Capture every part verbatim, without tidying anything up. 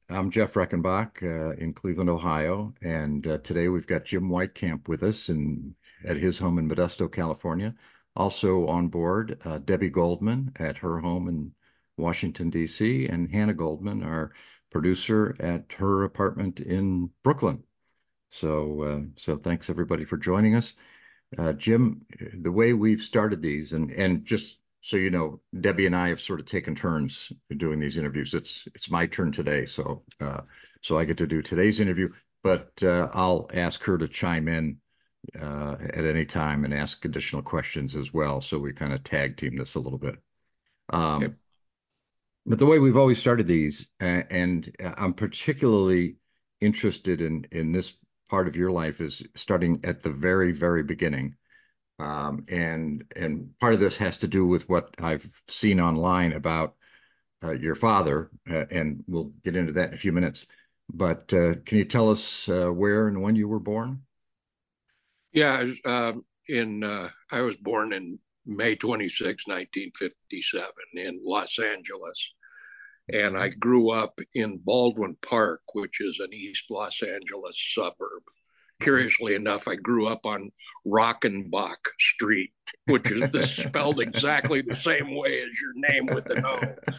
I'm Jeff Reckenbach uh, in Cleveland, Ohio, and uh, today we've got Jim Whitecamp with us in, at his home in Modesto, California. Also on board, uh, Debbie Goldman at her home in Washington, D C, and Hannah Goldman, our producer, at her apartment in Brooklyn. So, uh, so thanks everybody for joining us. Uh, Jim, the way we've started these, and and just so you know, Debbie and I have sort of taken turns doing these interviews. It's it's my turn today, so uh, so I get to do today's interview, but uh, I'll ask her to chime in uh, at any time and ask additional questions as well. So we kind of tag team this a little bit. Yep. Um, but the way we've always started these, uh, and I'm particularly interested in in this part of your life, is starting at the very, very beginning. Um, and and part of this has to do with what I've seen online about uh, your father, uh, and we'll get into that in a few minutes. But uh, can you tell us uh, where and when you were born? Yeah, I was, um, in uh, I was born in May twenty-sixth, nineteen fifty-seven in Los Angeles, and I grew up in Baldwin Park, which is an East Los Angeles suburb. Curiously enough, I grew up on Rockenbach Street, which is the, spelled exactly the same way as your name with an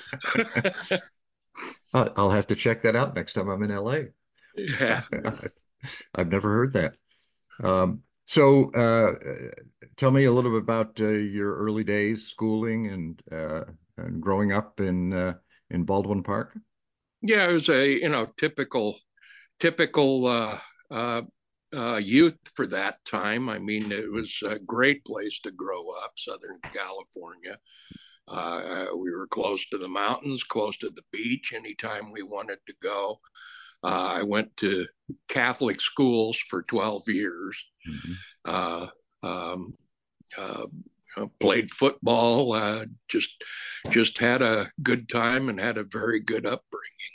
O. Uh, I'll have to check that out next time I'm in L A. Yeah. I've never heard that. Um, so, uh, tell me a little bit about uh, your early days, schooling, and uh, and growing up in uh, in Baldwin Park. Yeah, it was a, you know, typical typical uh, uh, uh, youth for that time. I mean, it was a great place to grow up, Southern California. Uh, we were close to the mountains, close to the beach anytime we wanted to go. Uh, I went to Catholic schools for twelve years. Mhm. Uh, um, uh, Played football, uh, just just had a good time and had a very good upbringing.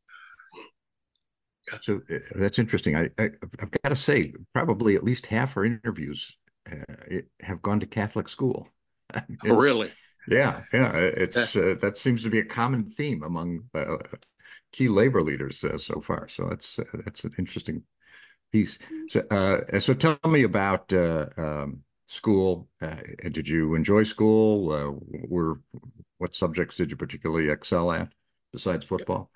So uh, that's interesting. I, I I've got to say, probably at least half our interviews uh, have gone to Catholic school. It's Really. yeah, yeah. It's uh, that seems to be a common theme among uh, key labor leaders uh, so far. So that's uh, that's an interesting piece. So uh, so tell me about uh, um, school. Uh, did you enjoy school? Uh, were what subjects did you particularly excel at besides football?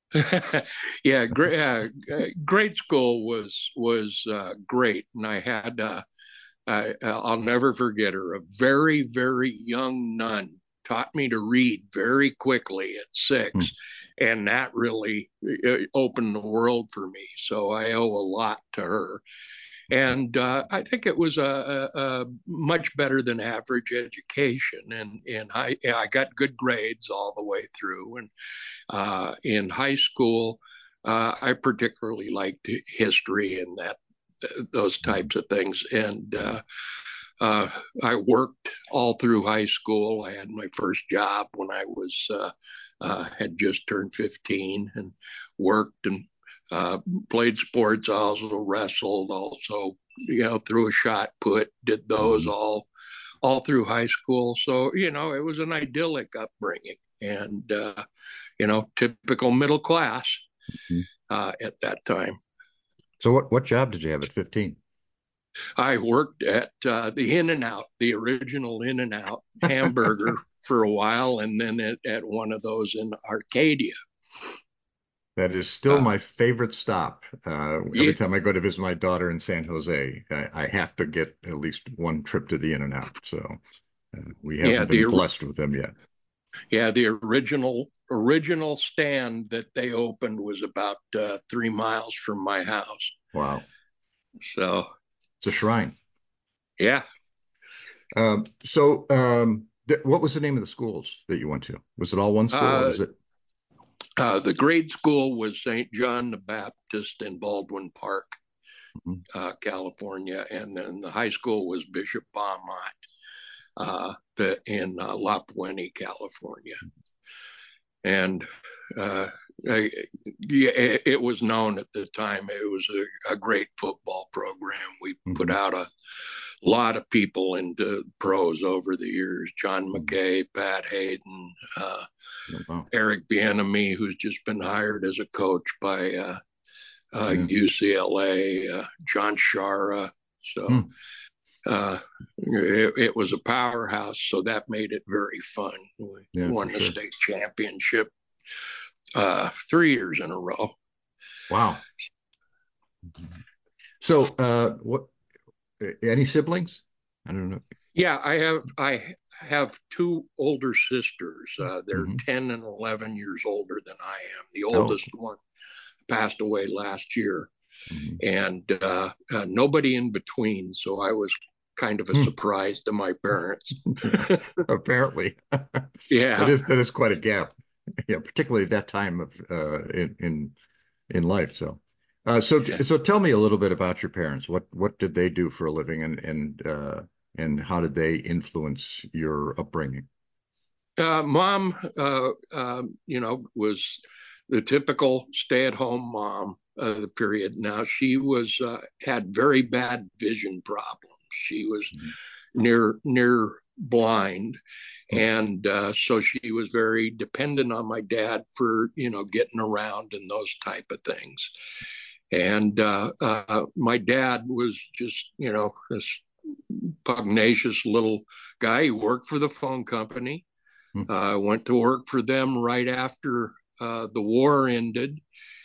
Yeah, great. Uh, grade school was was uh, great, and I had uh, I, I'll never forget her. A very very young nun taught me to read very quickly at Hmm. six, and that really uh, opened the world for me. So I owe a lot to her. And uh, I think it was a, a, a, much better than average education, and and I I got good grades all the way through, and uh, in high school, uh, I particularly liked history and that those types of things. And uh, uh, I worked all through high school. I had my first job when I was uh, uh, had just turned fifteen, and worked and uh, played sports. I also wrestled. Also, you know, threw a shot put. Did those Hmm. all all through high school. So you know, it was an idyllic upbringing, and uh, you know, typical middle class uh, at that time. So what what job did you have at fifteen? I worked at uh, the In and Out, the original In and Out hamburger for a while, and then at, at one of those in Arcadia. That is still Uh, my favorite stop. Uh, every yeah, time I go to visit my daughter in San Jose, I, I have to get at least one trip to the In-N-Out. So uh, we yeah, haven't been the blessed with them yet. yeah the original original stand that they opened was about uh, three miles from my house. Wow, So it's a shrine. yeah, Um, so um, th what was the name of the schools that you went to? Was it all one school or uh, was it? uh, the grade school was Saint John the Baptist in Baldwin Park, Mhm. uh, California, and then the high school was Bishop Beaumont uh, the, in uh, La Puente, California. And uh, I, yeah, it, it was known at the time it was a, a great football program. We put Mhm. out a a lot of people into pros over the years. John McKay, Pat Hayden, uh, Oh, wow. Eric Bieniemy, who's just been hired as a coach by uh, uh, Yeah. U C L A, uh, John Shara. So Hmm. uh, it, it was a powerhouse, so that made it very fun. We Yeah, for won the sure. state championship uh, three years in a row. Wow. So, uh, what, any siblings? I don't know. Yeah, I have I have two older sisters. Uh, they're Hmm. ten and eleven years older than I am. The Oh. oldest one passed away last year, Mhm. and uh, uh, nobody in between. So I was kind of a Hmm. surprise to my parents. Yeah, apparently. That Yeah. is that is quite a gap. Yeah, particularly at that time of uh in in in life. So uh so so tell me a little bit about your parents. What what did they do for a living, and and uh and how did they influence your upbringing? Uh, mom, uh, um, you know, was the typical stay-at-home mom of the period. Now she was uh, had very bad vision problems. She was near near blind, and uh, so she was very dependent on my dad for you know getting around and those type of things. And uh, uh, my dad was just you know this pugnacious little guy. He worked for the phone company. Hmm. I uh, went to work for them right after uh, the war ended,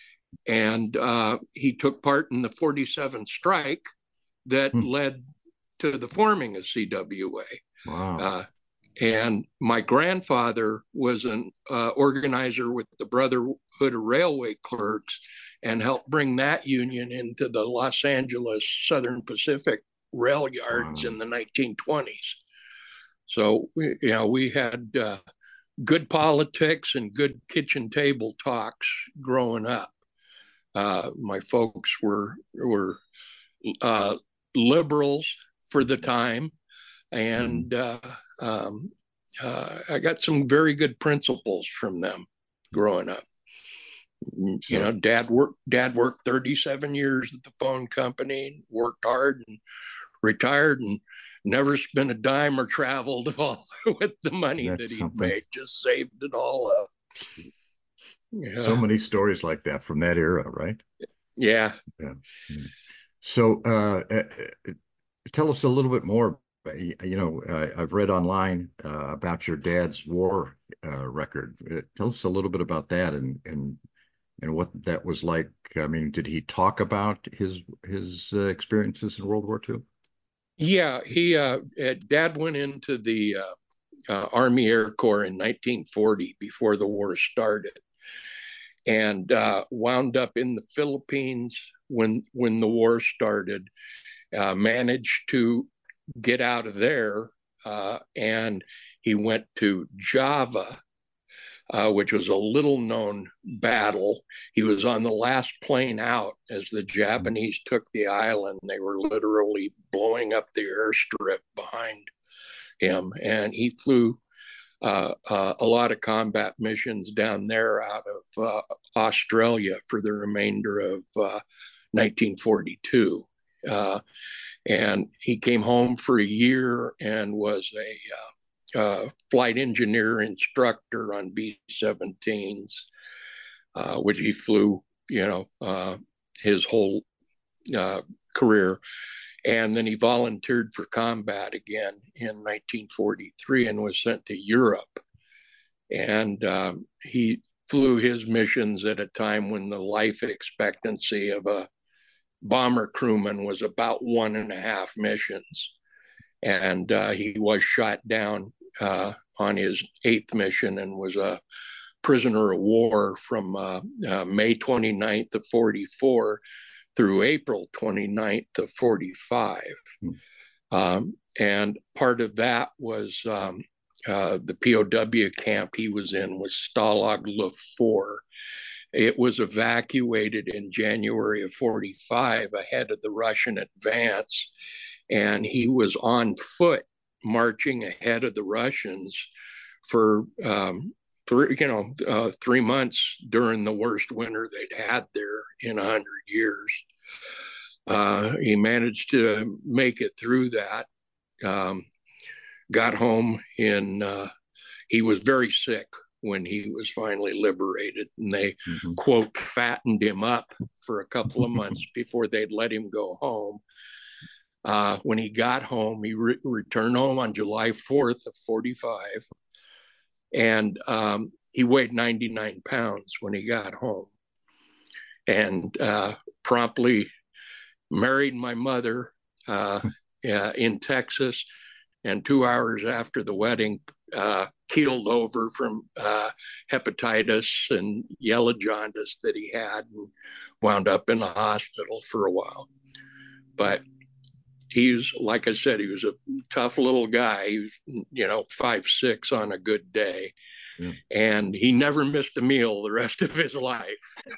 and uh, he took part in the forty-seven strike that Hmm. led to the forming of C W A. Wow. Uh, and my grandfather was an uh, organizer with the Brotherhood of Railway Clerks and helped bring that union into the Los Angeles Southern Pacific rail yards Wow. in the nineteen twenties. So, you know, we had uh, good politics and good kitchen table talks growing up. Uh, my folks were were uh, liberals for the time, Mhm. and uh, um, uh, I got some very good principles from them growing up. You know, So dad worked dad worked thirty-seven years at the phone company, worked hard, and retired, and never spent a dime or traveled at all with the money that that's he'd something. made. Just saved it all up. So Yeah, many stories like that from that era, right? yeah. Yeah. Yeah. So, uh, uh, uh, tell us a little bit more. uh, You know, uh, I've read online uh, about your dad's war uh, record. Uh, tell us a little bit about that, and and and what that was like. I mean, did he talk about his his uh, experiences in World War Two? Yeah, he uh, uh, dad went into the uh, uh, Army Air Corps in nineteen forty before the war started, and uh, wound up in the Philippines when when the war started. Uh, managed to get out of there, uh, and he went to Java, uh, which was a little known battle. He was on the last plane out as the Japanese took the island. They were literally blowing up the airstrip behind him, and he flew uh, uh, a lot of combat missions down there out of uh, Australia for the remainder of uh, nineteen forty-two. Uh, and he came home for a year and was a uh, uh, flight engineer instructor on B seventeens, uh, which he flew, you know, uh, his whole uh, career. And then he volunteered for combat again in nineteen forty-three and was sent to Europe. And um, he flew his missions at a time when the life expectancy of a bomber crewman was about one and a half missions. And uh, he was shot down uh, on his eighth mission and was a prisoner of war from uh, uh, May twenty-ninth of forty-four through April twenty-ninth of forty-five. Hmm. Um, and part of that was um, uh, the P O W camp he was in was Stalag Luft four. It was evacuated in January of forty-five ahead of the Russian advance, and he was on foot marching ahead of the Russians for um, three, you know, uh, three months during the worst winter they'd had there in a hundred years. Uh, he managed to make it through that. Um, got home in, uh, he was very sick when he was finally liberated, and they, Mm-hmm. quote, fattened him up for a couple of months before they'd let him go home. Uh, when he got home, he re- returned home on July fourth of forty-five, and um, he weighed ninety-nine pounds when he got home, and uh, promptly married my mother uh, uh, in Texas, and two hours after the wedding, uh, keeled over from uh, hepatitis and yellow jaundice that he had, and wound up in the hospital for a while. But he's, like I said, he was a tough little guy. He was, you know, five six on a good day, Yeah. and he never missed a meal the rest of his life.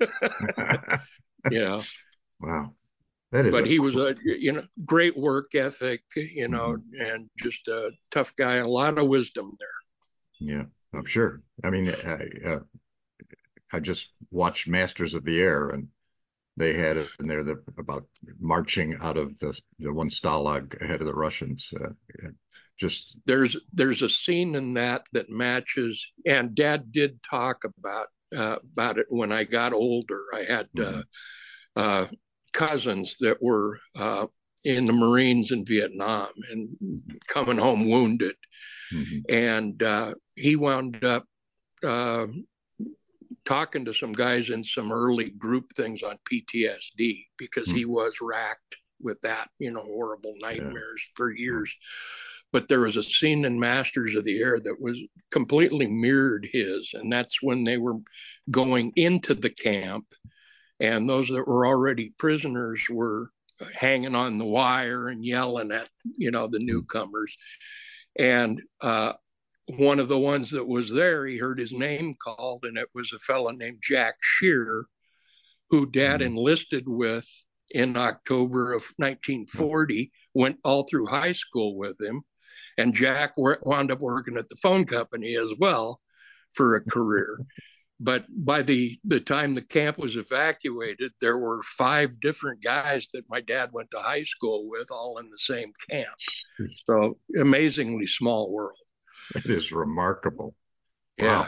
you know. Wow. That is But a he was a you know great work ethic, you know, mm-hmm. and just a tough guy. A lot of wisdom there. Yeah, I'm sure. I mean, I, uh, I just watched Masters of the Air, and they had it in there the, about marching out of the, the one Stalag ahead of the Russians. Uh, just there's there's a scene in that that matches, and Dad did talk about uh, about it when I got older. I had mm-hmm. uh, uh, cousins that were uh, in the Marines in Vietnam and coming home wounded, Mm-hmm. and uh, he wound up uh, talking to some guys in some early group things on P T S D because Mm-hmm. he was racked with that, you know, horrible Yeah. nightmares for Wow. years. But there was a scene in Masters of the Air that was completely mirrored his, and that's when they were going into the camp, and those that were already prisoners were hanging on the wire and yelling at, you know, the newcomers. And uh, one of the ones that was there, he heard his name called, and it was a fellow named Jack Shear, who Dad Mm-hmm. enlisted with in October of nineteen forty, went all through high school with him. And Jack wound up working at the phone company as well for a career. But by the, the time the camp was evacuated, there were five different guys that my dad went to high school with, all in the same camp. So amazingly small world. That is remarkable. Yeah. Wow.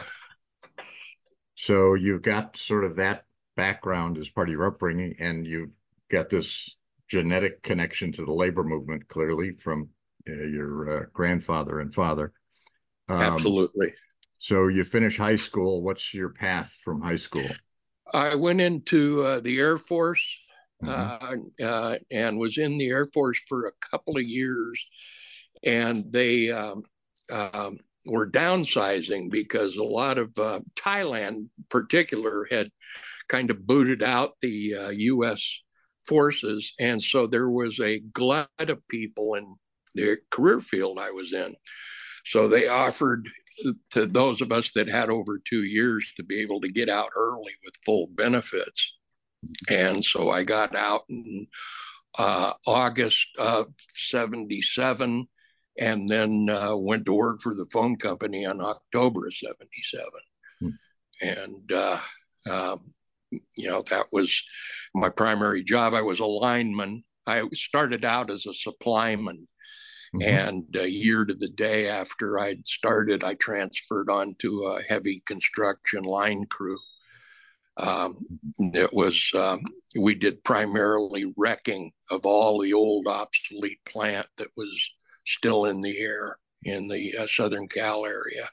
So you've got sort of that background as part of your upbringing, and you've got this genetic connection to the labor movement, clearly from uh, your uh, grandfather and father. Um, Absolutely. so you finish high school. What's your path from high school? I went into uh, the Air Force Mm-hmm. uh, uh, and was in the Air Force for a couple of years. And they um, um, were downsizing because a lot of uh, Thailand, in particular, had kind of booted out the uh, U S forces. And so there was a glut of people in the career field I was in. So they offered to those of us that had over two years to be able to get out early with full benefits. And so I got out in uh, August of seventy-seven, and then uh, went to work for the phone company in October of seventy-seven. And, uh, um, you know, that was my primary job. I was a lineman. I started out as a supplyman, Mm-hmm. and a year to the day after I'd started, I transferred onto a heavy construction line crew. Um, it was, um, we did primarily wrecking of all the old obsolete plant that was still in the air in the uh, Southern Cal area.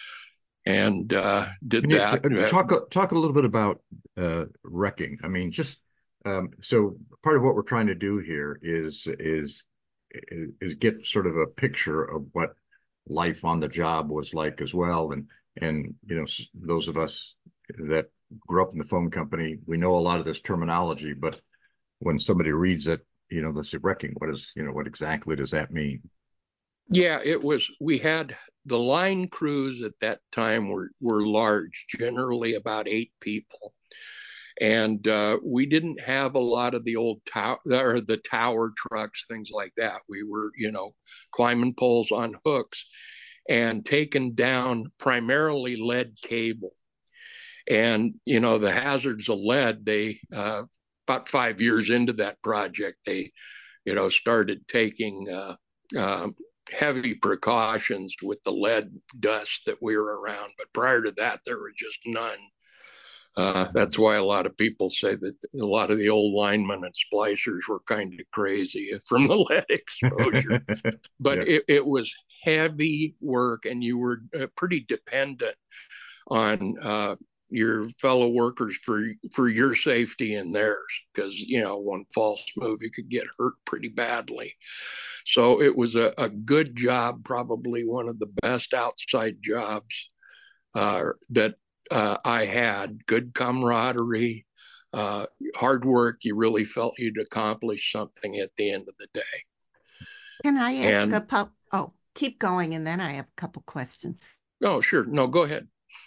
And uh, did Can you that. uh, Uh, talk talk a little bit about uh, wrecking? I mean, just um, so part of what we're trying to do here is is is get sort of a picture of what life on the job was like as well. And and you know, those of us that grew up in the phone company, we know a lot of this terminology, but when somebody reads it, you know, they say wrecking. What is, you know, what exactly does that mean? yeah, it was, we had the line crews at that time were, were large, generally about eight people. And uh, we didn't have a lot of the old tower or the tower trucks, things like that. We were, you know, climbing poles on hooks and taking down primarily lead cable. And, you know, the hazards of lead, they uh, about five years into that project, they, you know, started taking uh, uh, heavy precautions with the lead dust that we were around. But prior to that, there were just none. Uh, that's why a lot of people say that a lot of the old linemen and splicers were kind of crazy from the lead exposure. But Yeah. it, it was heavy work, and you were uh, pretty dependent on uh, your fellow workers for for your safety and theirs, because you know one false move you could get hurt pretty badly. So it was a, a good job, probably one of the best outside jobs uh, that uh, I had. Good camaraderie, uh, hard work. You really felt you'd accomplished something at the end of the day. Can I ask a And pub? Oh, keep going, and then I have a couple questions. oh, sure, no, go ahead.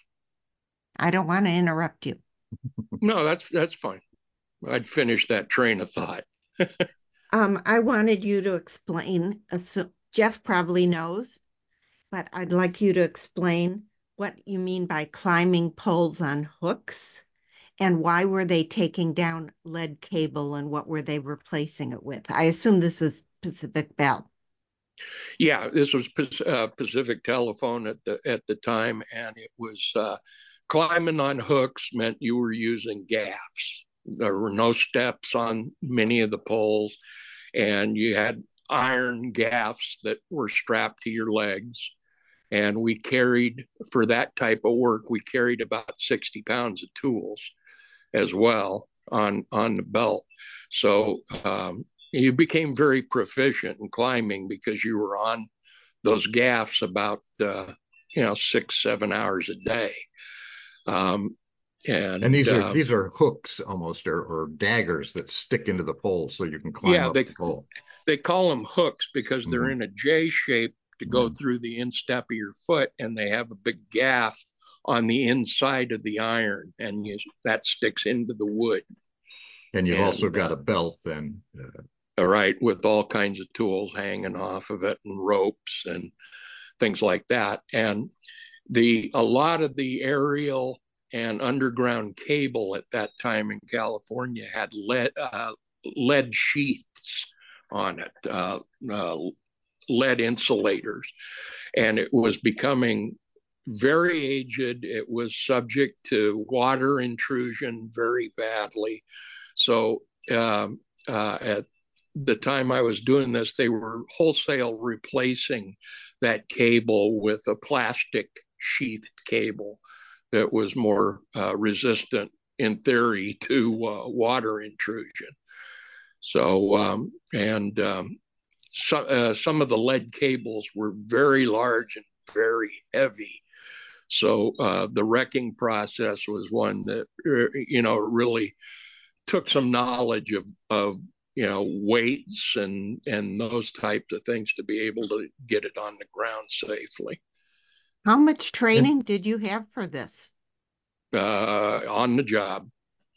I don't want to interrupt you. No, that's that's fine. I'd finish that train of thought. Um, I wanted you to explain. Uh, so Jeff probably knows, but I'd like you to explain what you mean by climbing poles on hooks, and why were they taking down lead cable, and what were they replacing it with? I assume this is Pacific Bell. Yeah, this was uh, Pacific Telephone at the at the time, and it was uh, climbing on hooks meant you were using gaffs. There were no steps on many of the poles, and you had iron gaffs that were strapped to your legs. And we carried, for that type of work, we carried about sixty pounds of tools as well on on the belt. So um, you became very proficient in climbing because you were on those gaffs about uh, you know six seven hours a day. Um, and And these are uh, these are hooks almost, or, or daggers that stick into the pole so you can climb yeah, up they the pole. they call them hooks because they're Mm-hmm. in a J shape to go Mm-hmm. through the instep of your foot, and they have a big gaff on the inside of the iron, and you, that sticks into the wood. And you've also And got uh, a belt then. Uh, all right, with all kinds of tools hanging off of it and ropes and things like that. And the a lot of the aerial and underground cable at that time in California had lead uh, lead sheaths on it, uh, uh, lead insulators, and it was becoming very aged. It was subject to water intrusion very badly. So um, uh, at the time I was doing this, they were wholesale replacing that cable with a plastic sheathed cable that was more uh, resistant, in theory, to uh, water intrusion. So, um, and um, so, uh, some of the lead cables were very large and very heavy. So uh, the wrecking process was one that, uh, you know, really took some knowledge of, of you know, weights and and those types of things to be able to get it on the ground safely. How much and training did you have for this? Uh, on the job,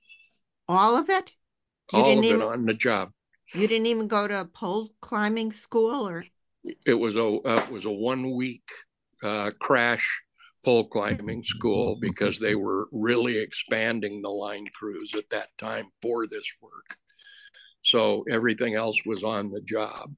All of it? You all didn't of it even on the job. you didn't even go to pole climbing school, or It was a uh, it was a one week uh, crash pole climbing school because they were really expanding the line crews at that time for this work. So everything else was on the job.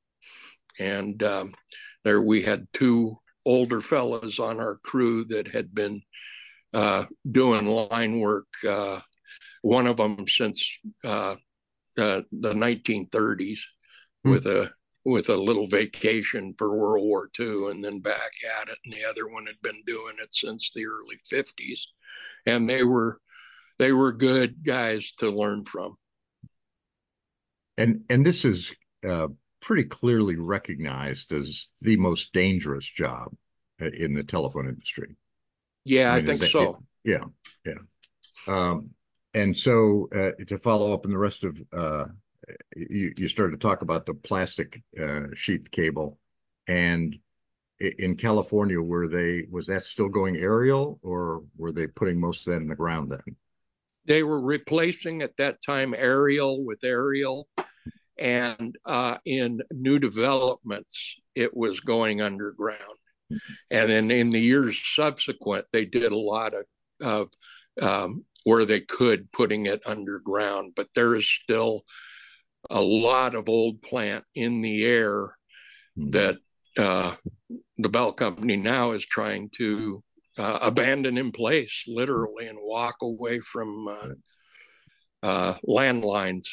And um, there we had two older fellows on our crew that had been uh, doing line work, uh, one of them since uh, uh, the nineteen thirties, hmm. with a with a little vacation for World War Two and then back at it. And the other one had been doing it since the early fifties. And they were they were good guys to learn from. and and this is uh, pretty clearly recognized as the most dangerous job uh, in the telephone industry. I Yeah, I mean, is think that it? so. Yeah, yeah. Um, and so uh, to follow up on the rest of uh, you, you started to talk about the plastic uh, sheath cable, and in California, were they was that still going aerial, or were they putting most of that in the ground then? They were replacing at that time aerial with aerial. And uh, in new developments, it was going underground. And then in the years subsequent, they did a lot of, of um, where they could, putting it underground. But there is still a lot of old plant in the air mm-hmm. that uh, the Bell Company now is trying to uh, abandon in place, literally, and walk away from uh, uh, landlines.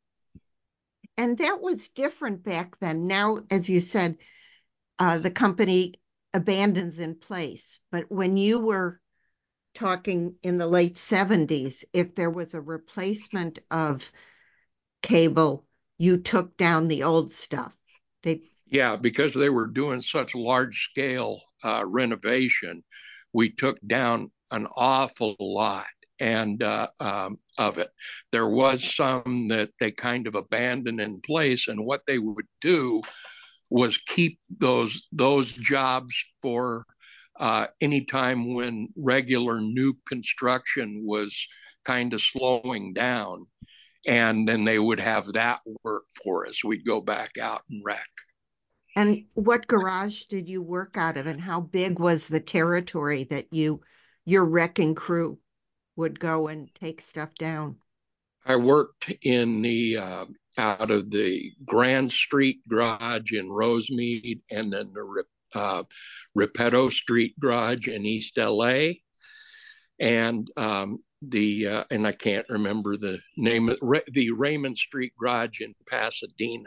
And that was different back then. Now, as you said, uh, the company abandons in place. But when you were talking in the late seventies, if there was a replacement of cable, you took down the old stuff. They yeah, because they were doing such large scale uh, renovation, we took down an awful lot and uh, um, of it. There was some that they kind of abandoned in place, and what they would do was keep those those jobs for uh, any time when regular new construction was kind of slowing down, and then they would have that work for us. We'd go back out and wreck. And what garage did you work out of, and how big was the territory that you your wrecking crew would go and take stuff down? I worked in the uh, out of the Grand Street garage in Rosemead, and then the uh, Repetto Street garage in East L A, and um, the uh, and I can't remember the name of the Raymond Street garage in Pasadena.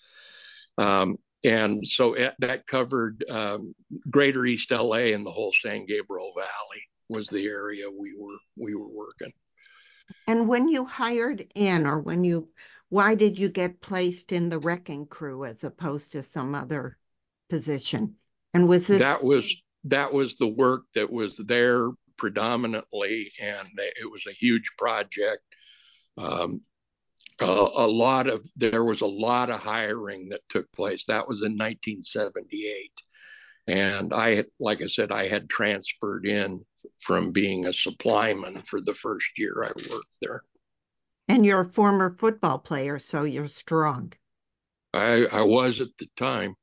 Um, and so it, that covered um, Greater East L A and the whole San Gabriel Valley was the area we were we were working. And when you hired in, or when you, why did you get placed in the wrecking crew as opposed to some other position? And was this that was that was the work that was there predominantly, and they, it was a huge project. Um, a, a lot of there was a lot of hiring that took place. That was in nineteen seventy-eight, and I had, like I said, I had transferred in from being a supplyman for the first year I worked there. And you're a former football player, so you're strong. I, I was at the time.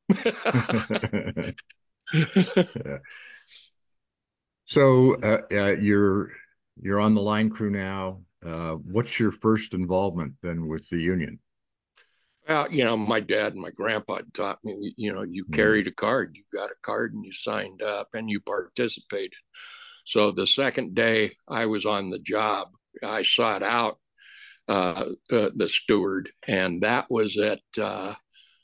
Yeah. So uh, uh, you're you're on the line crew now. Uh, what's your first involvement then with the union? Well, you know, my dad and my grandpa taught me, you know, you carried a card, you got a card and you signed up and you participated. So the second day I was on the job, I sought out uh, uh, the steward, and that was at, uh,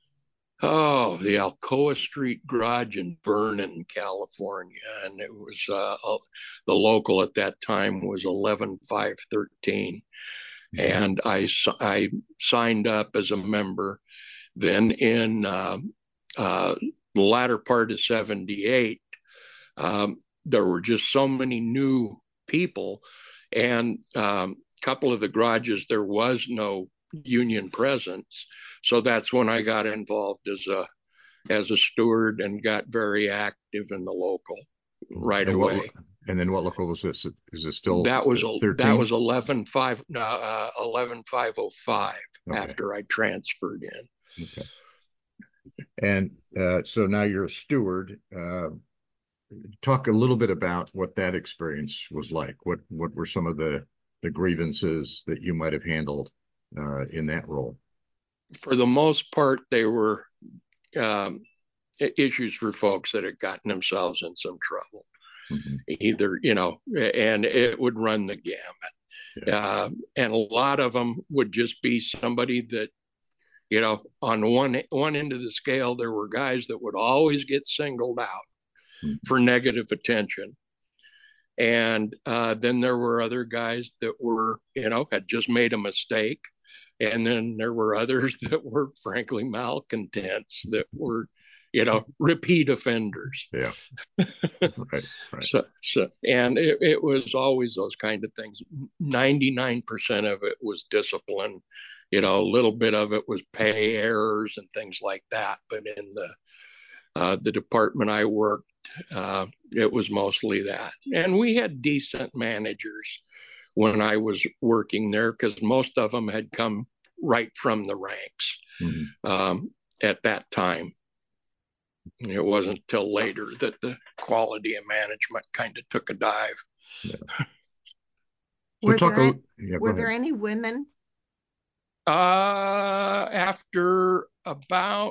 oh, the Alcoa Street Garage in Vernon, California. And it was, uh, the local at that time was eleven five thirteen. And I, I signed up as a member. Then in uh, uh, the latter part of seventy-eight, um, there were just so many new people, and a um, couple of the garages, there was no union presence. So that's when I got involved as a as a steward and got very active in the local right and away. What, and then what local was this? Is it still that was thirteen? That was eleven five uh, eleven five oh five okay. After I transferred in. Okay. And uh, so now you're a steward. Uh, talk a little bit about what that experience was like. What what were some of the the grievances that you might have handled uh, in that role? For the most part, they were um, issues for folks that had gotten themselves in some trouble. Mm-hmm. Either, you know, and it would run the gamut. Yeah. Uh, and a lot of them would just be somebody that, you know, on one one end of the scale, there were guys that would always get singled out mm-hmm. for negative attention. And uh, then there were other guys that were, you know, had just made a mistake. And then there were others that were frankly malcontents that were, you know, repeat offenders. Yeah. Right. Right. So, so, and it, it was always those kind of things. ninety-nine percent of it was discipline. You know, a little bit of it was pay errors and things like that. But in the uh, the department I worked, uh, it was mostly that. And we had decent managers when I was working there, because most of them had come right from the ranks mm-hmm. um, at that time. It wasn't till later that the quality of management kind of took a dive. Yeah. So Were talk there a, any, yeah, go were there ahead. any women? Uh, after about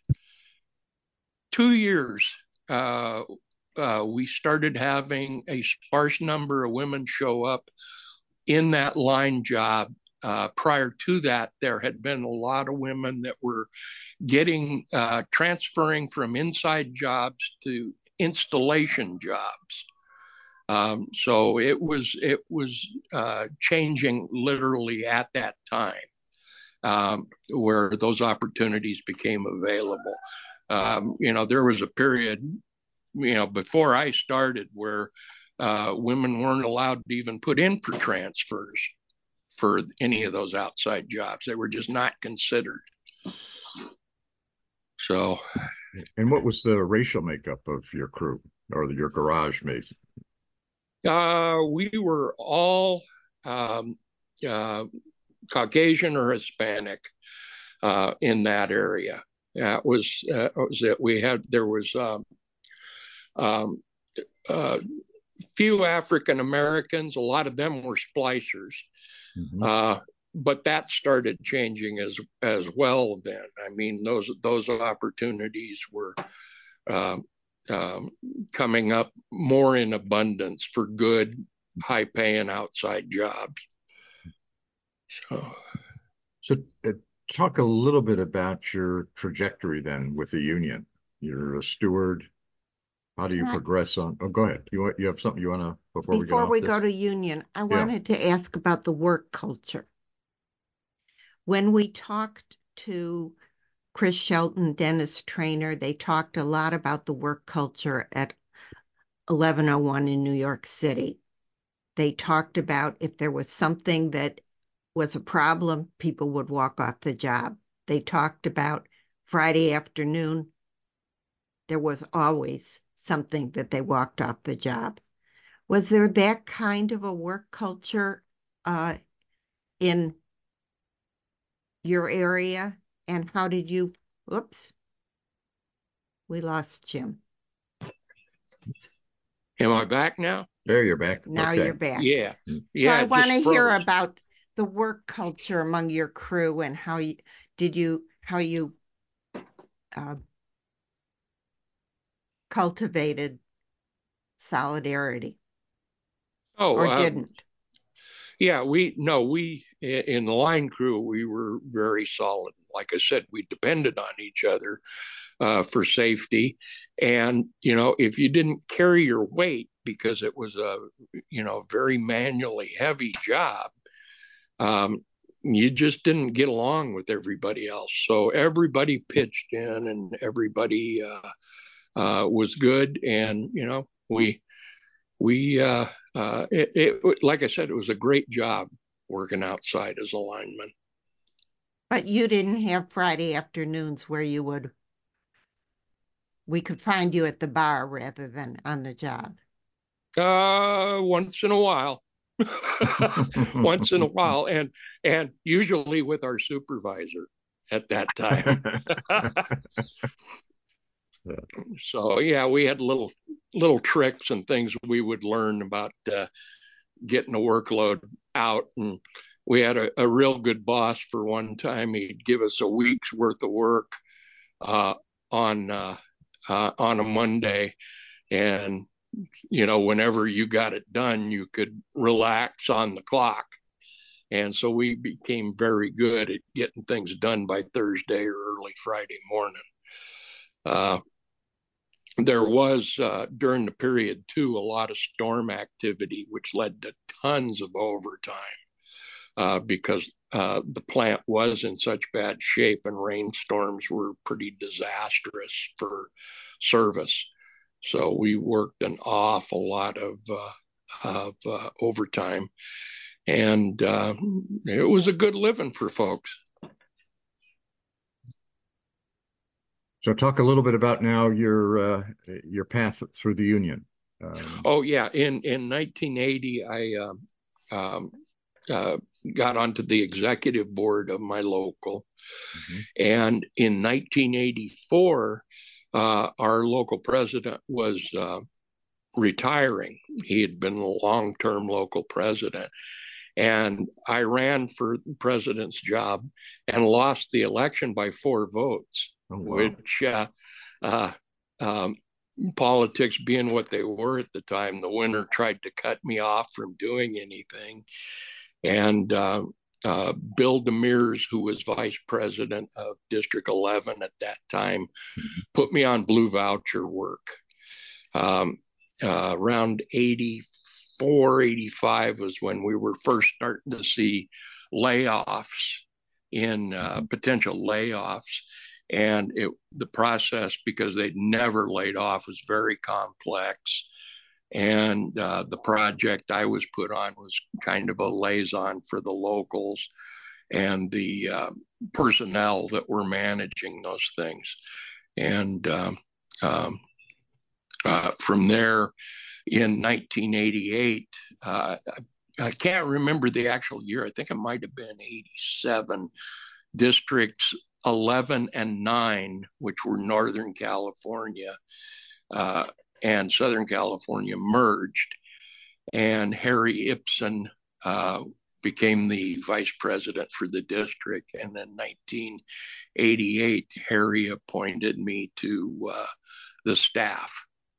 two years, uh, uh, we started having a sparse number of women show up in that line job. Uh, prior to that, there had been a lot of women that were getting uh, transferring from inside jobs to installation jobs. Um, so it was it was uh, changing literally at that time, um, where those opportunities became available. Um, you know, there was a period, you know, before I started where uh, women weren't allowed to even put in for transfers for any of those outside jobs. They were just not considered. So, And what was the racial makeup of your crew or your garage mates? uh, we were all um, uh, Caucasian or Hispanic uh, in that area. That was uh, was it. We had there was um, um, uh, few African Americans. A lot of them were splicers, Mm-hmm. uh, but that started changing as as well. Then, I mean, those those opportunities were uh, um, coming up more in abundance for good, high paying outside jobs. So, So uh, talk a little bit about your trajectory then with the union. You're a steward. How do you Uh, progress on? Oh, go ahead. You want you have something you want to before we get Before off we go this? to union, I Yeah. wanted to ask about the work culture. When we talked to Chris Shelton, Dennis Trainer, they talked a lot about the work culture at eleven oh one in New York City. They talked about if there was something that was a problem, people would walk off the job. They talked about Friday afternoon, there was always something that they walked off the job. Was there that kind of a work culture uh, in your area? And how did you, oops, we lost Jim. am I back now? There, you're back. Now you're Okay. back. Yeah, Mm. So yeah, I it want just to hear froze. about the work culture among your crew and how you did you how you uh, cultivated solidarity Oh, or uh, didn't. yeah, we no, we in the line crew we were very solid. Like I said, we depended on each other uh, for safety, and you know, if you didn't carry your weight because it was a you know very manually heavy job, um, you just didn't get along with everybody else. So everybody pitched in, and everybody uh, uh, was good, and you know, we we uh, uh, it, it like I said, it was a great job working outside as a lineman. But you didn't have Friday afternoons where you would we could find you at the bar rather than on the job. Uh, once in a while, once in a while, and and usually with our supervisor at that time. So yeah, we had little little tricks and things we would learn about uh, getting a workload out, and we had a, a real good boss for one time. He'd give us a week's worth of work uh, on uh, uh, on a Monday, and you know, whenever you got it done, you could relax on the clock. And so we became very good at getting things done by Thursday or early Friday morning. Uh, there was uh, during the period too a lot of storm activity, which led to tons of overtime uh, because uh, the plant was in such bad shape and rainstorms were pretty disastrous for service. So we worked an awful lot of uh, of uh, overtime, and uh, it was a good living for folks. So talk a little bit about now your uh, your path through the union. Um, Oh yeah, in in nineteen eighty, I um, um, uh, got onto the executive board of my local, mhm. and in nineteen eighty-four, uh, our local president was uh, retiring. He had been a long-term local president, And I ran for the president's job and lost the election by four votes, Oh, wow. which uh, uh, um, politics being what they were at the time, the winner tried to cut me off from doing anything. And uh, uh, Bill Demers, who was vice president of District eleven at that time, put me on blue voucher work. Um, uh, around eighty-four, eighty-five was when we were first starting to see layoffs in uh, potential layoffs. And it, the process, because they'd never laid off, was very complex. And uh, the project I was put on was kind of a liaison for the locals and the uh, personnel that were managing those things. And um, um, uh, from there, in nineteen eighty-eight, uh, I can't remember the actual year. I think it might have been eighty-seven. Districts eleven and nine, which were Northern California uh, and Southern California, merged, and Harry Ibsen uh, became the vice president for the district. And in nineteen eighty-eight, Harry appointed me to uh, the staff.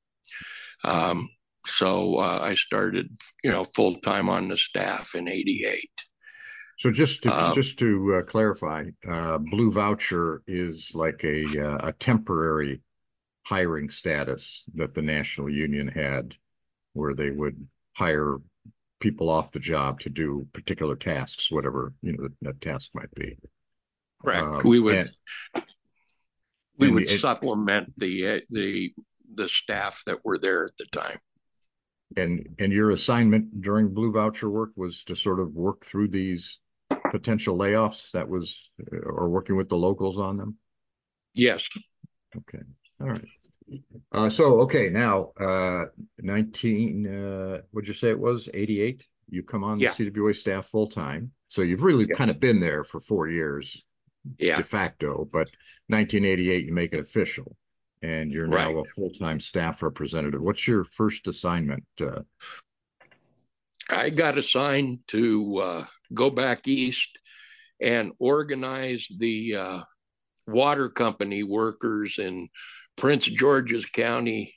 Um, so uh, I started, you know, full time on the staff in eighty-eight. So just to Um, just to uh, clarify, uh, blue voucher is like a uh, a temporary hiring status that the national union had, where they would hire people off the job to do particular tasks, whatever you know that, that task might be. correct. Um, We would and we and would it, supplement the uh, the the staff that were there at the time. and and your assignment during blue voucher work was to sort of work through these potential layoffs. That was, or working with the locals on them. Yes. Okay. All right. Uh, so, okay, now, uh, nineteen, uh, what'd you say it was? eighty-eight? You come on the Yeah. C W A staff full time. So you've really Yeah. kind of been there for four years Yeah. de facto, but nineteen eighty-eight, you make it official and you're now Right. a full-time staff representative. What's your first assignment? Uh, I got assigned to uh, go back east and organize the uh, water company workers in Prince George's County,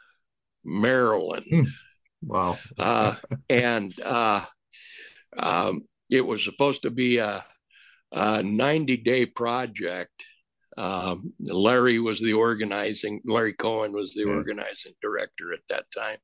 Maryland. hmm, wow. Uh, and uh, um, it was supposed to be a, a ninety day project. Um, Larry was the organizing, Larry Cohen was the Yeah. organizing director at that time.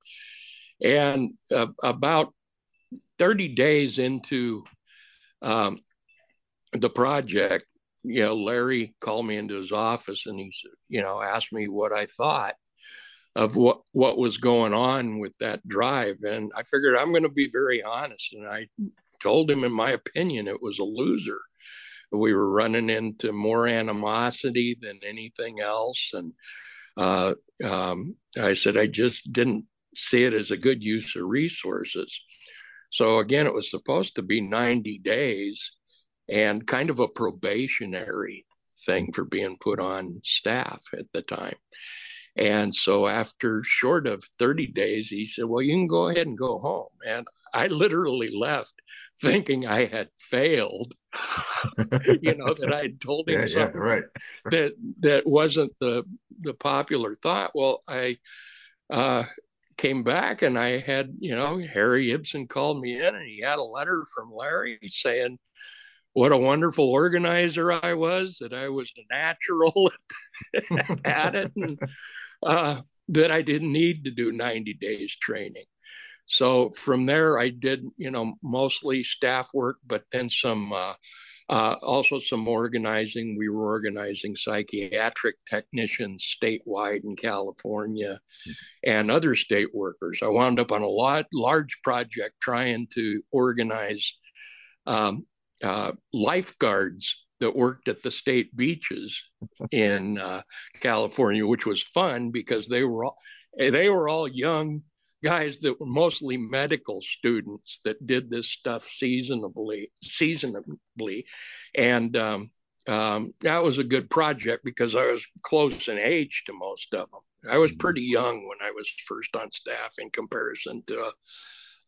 And uh, about thirty days into um, the project, you know, Larry called me into his office and he, you know, asked me what I thought of what what was going on with that drive. And I figured I'm going to be very honest. And I told him, in my opinion, it was a loser. We were running into more animosity than anything else. And uh, um, I said, I just didn't see it as a good use of resources. So again, it was supposed to be ninety days and kind of a probationary thing for being put on staff at the time. And so after short of thirty days, he said, well, you can go ahead and go home. And I literally left thinking I had failed, you know, that I had told him Yeah, yeah, something right. that that wasn't the the popular thought. Well, I uh, came back and I had, you know, Harry Ibsen called me in and he had a letter from Larry saying what a wonderful organizer I was, that I was a natural at it, and uh, that I didn't need to do ninety days training. So from there, I did, you know, mostly staff work, but then some, uh, uh, also some organizing. We were organizing psychiatric technicians statewide in California and other state workers. I wound up on a lot, large project trying to organize um, uh, lifeguards that worked at the state beaches in uh, California, which was fun because they were all, they were all young guys that were mostly medical students that did this stuff seasonably, seasonably, and um, um, that was a good project because I was close in age to most of them. I was pretty young when I was first on staff in comparison to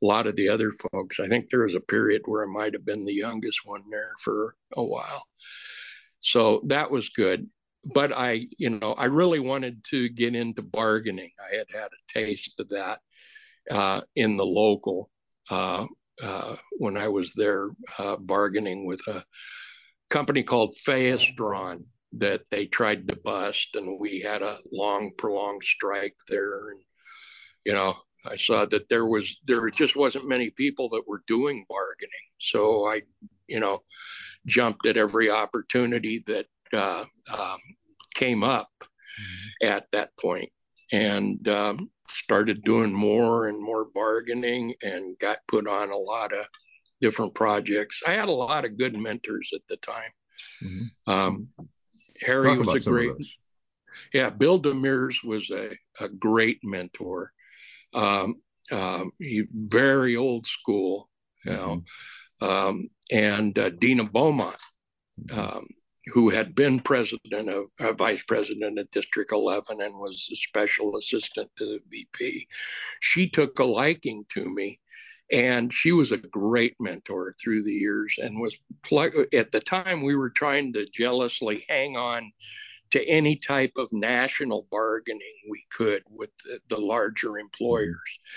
a lot of the other folks. I think there was a period where I might have been the youngest one there for a while. So that was good. But I, you know, I really wanted to get into bargaining. I had had a taste of that uh, in the local uh, uh, when I was there uh, bargaining with a company called Fayestron that they tried to bust, and we had a long, prolonged strike there. And you know, I saw that there was there just wasn't many people that were doing bargaining, so I, you know, jumped at every opportunity that uh, um, came up mm-hmm. at that point, and um, started doing more and more bargaining, and got put on a lot of different projects. I had a lot of good mentors at the time. Mm-hmm. Um, Harry Talk was a great, yeah. Bill Demers was a, a great mentor. Um, um, he very old school, you know, mm-hmm. um, and uh, Dina Beaumont, um, who had been president of uh, vice president of District eleven and was a special assistant to the V P. She took a liking to me, and she was a great mentor through the years, and was at the time we were trying to jealously hang on to any type of national bargaining we could with the, the larger employers.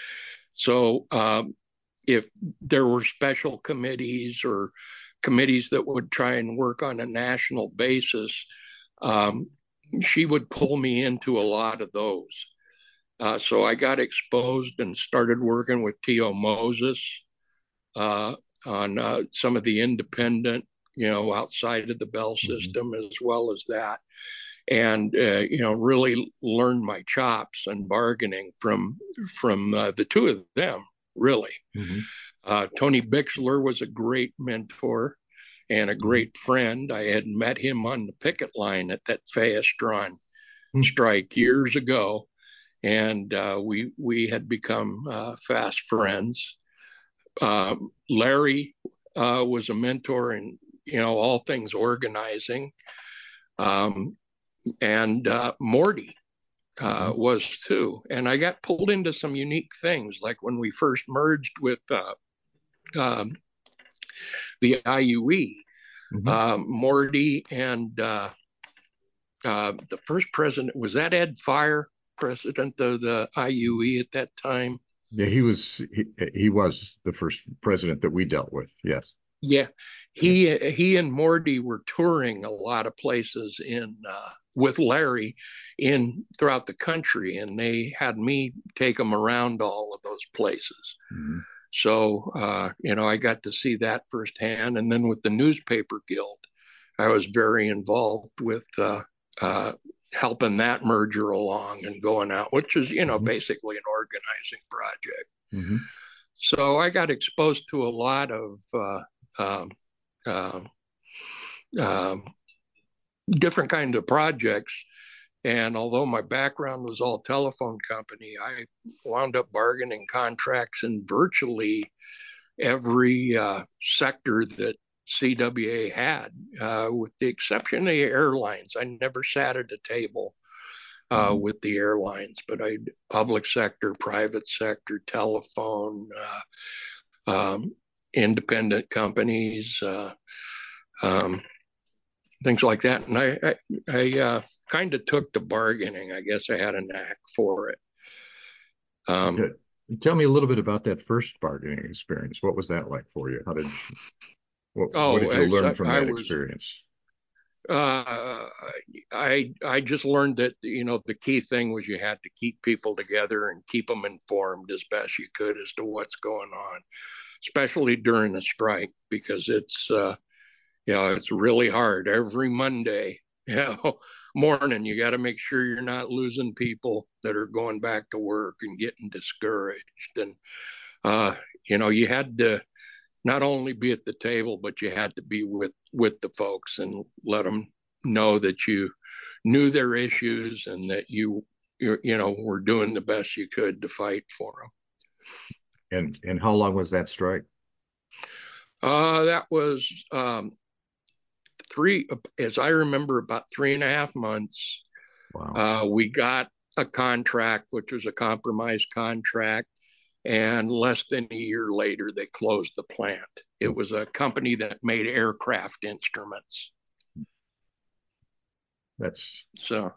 So um, if there were special committees or committees that would try and work on a national basis, um, she would pull me into a lot of those. Uh, so I got exposed and started working with T O Moses uh, on uh, some of the independent, you know, outside of the Bell system, mm-hmm. as well as that. And, uh, you know, really learned my chops and bargaining from from uh, the two of them, really. Mm-hmm. Uh, Tony Bixler was a great mentor and a great mm-hmm. friend. I had met him on the picket line at that Fayestron mm-hmm. strike years ago, and uh, we we had become uh, fast friends. Um, Larry uh, was a mentor in, you know, all things organizing. Um, and uh, Morty uh, mm-hmm. was too. And I got pulled into some unique things, like when we first merged with uh, um, the I U E, mm-hmm. uh, Morty and uh, uh, the first president, was that Ed Fire, president of the I U E at that time? Yeah, he was he, he was the first president that we dealt with. Yes. Yeah, he yeah. he and Morty were touring a lot of places in uh, with Larry in throughout the country, and they had me take them around all of those places. Mm-hmm. So uh, you know, I got to see that firsthand. And then with the newspaper guild, I was very involved with uh, uh, helping that merger along and going out, which is, you know, mm-hmm. basically an organizing project. Mm-hmm. So I got exposed to a lot of uh, um, uh, uh, different kinds of projects. And although my background was all telephone company, I wound up bargaining contracts in virtually every uh, sector that C W A had, uh, with the exception of the airlines. I never sat at a table uh, mm-hmm. with the airlines, but I public sector, private sector, telephone, uh, um, independent companies, uh, um, things like that. And I, I, I uh, kind of took to bargaining. I guess I had a knack for it. Um, okay. Tell me a little bit about that first bargaining experience. What was that like for you? How did what, oh, what did you learn from I, that I was, experience? Uh, I I just learned that, you know, the key thing was you had to keep people together and keep them informed as best you could as to what's going on, especially during a strike, because it's uh, you know, it's really hard every Monday, you know, morning. You got to make sure you're not losing people that are going back to work and getting discouraged. And uh, you know, you had to not only be at the table, but you had to be with with the folks and let them know that you knew their issues and that you you, you know were doing the best you could to fight for them. And and how long was that strike? Uh, that was um, three, as I remember, about three and a half months. Wow. Uh, we got a contract, which was a compromise contract. And less than a year later, they closed the plant. It was a company that made aircraft instruments. That's so,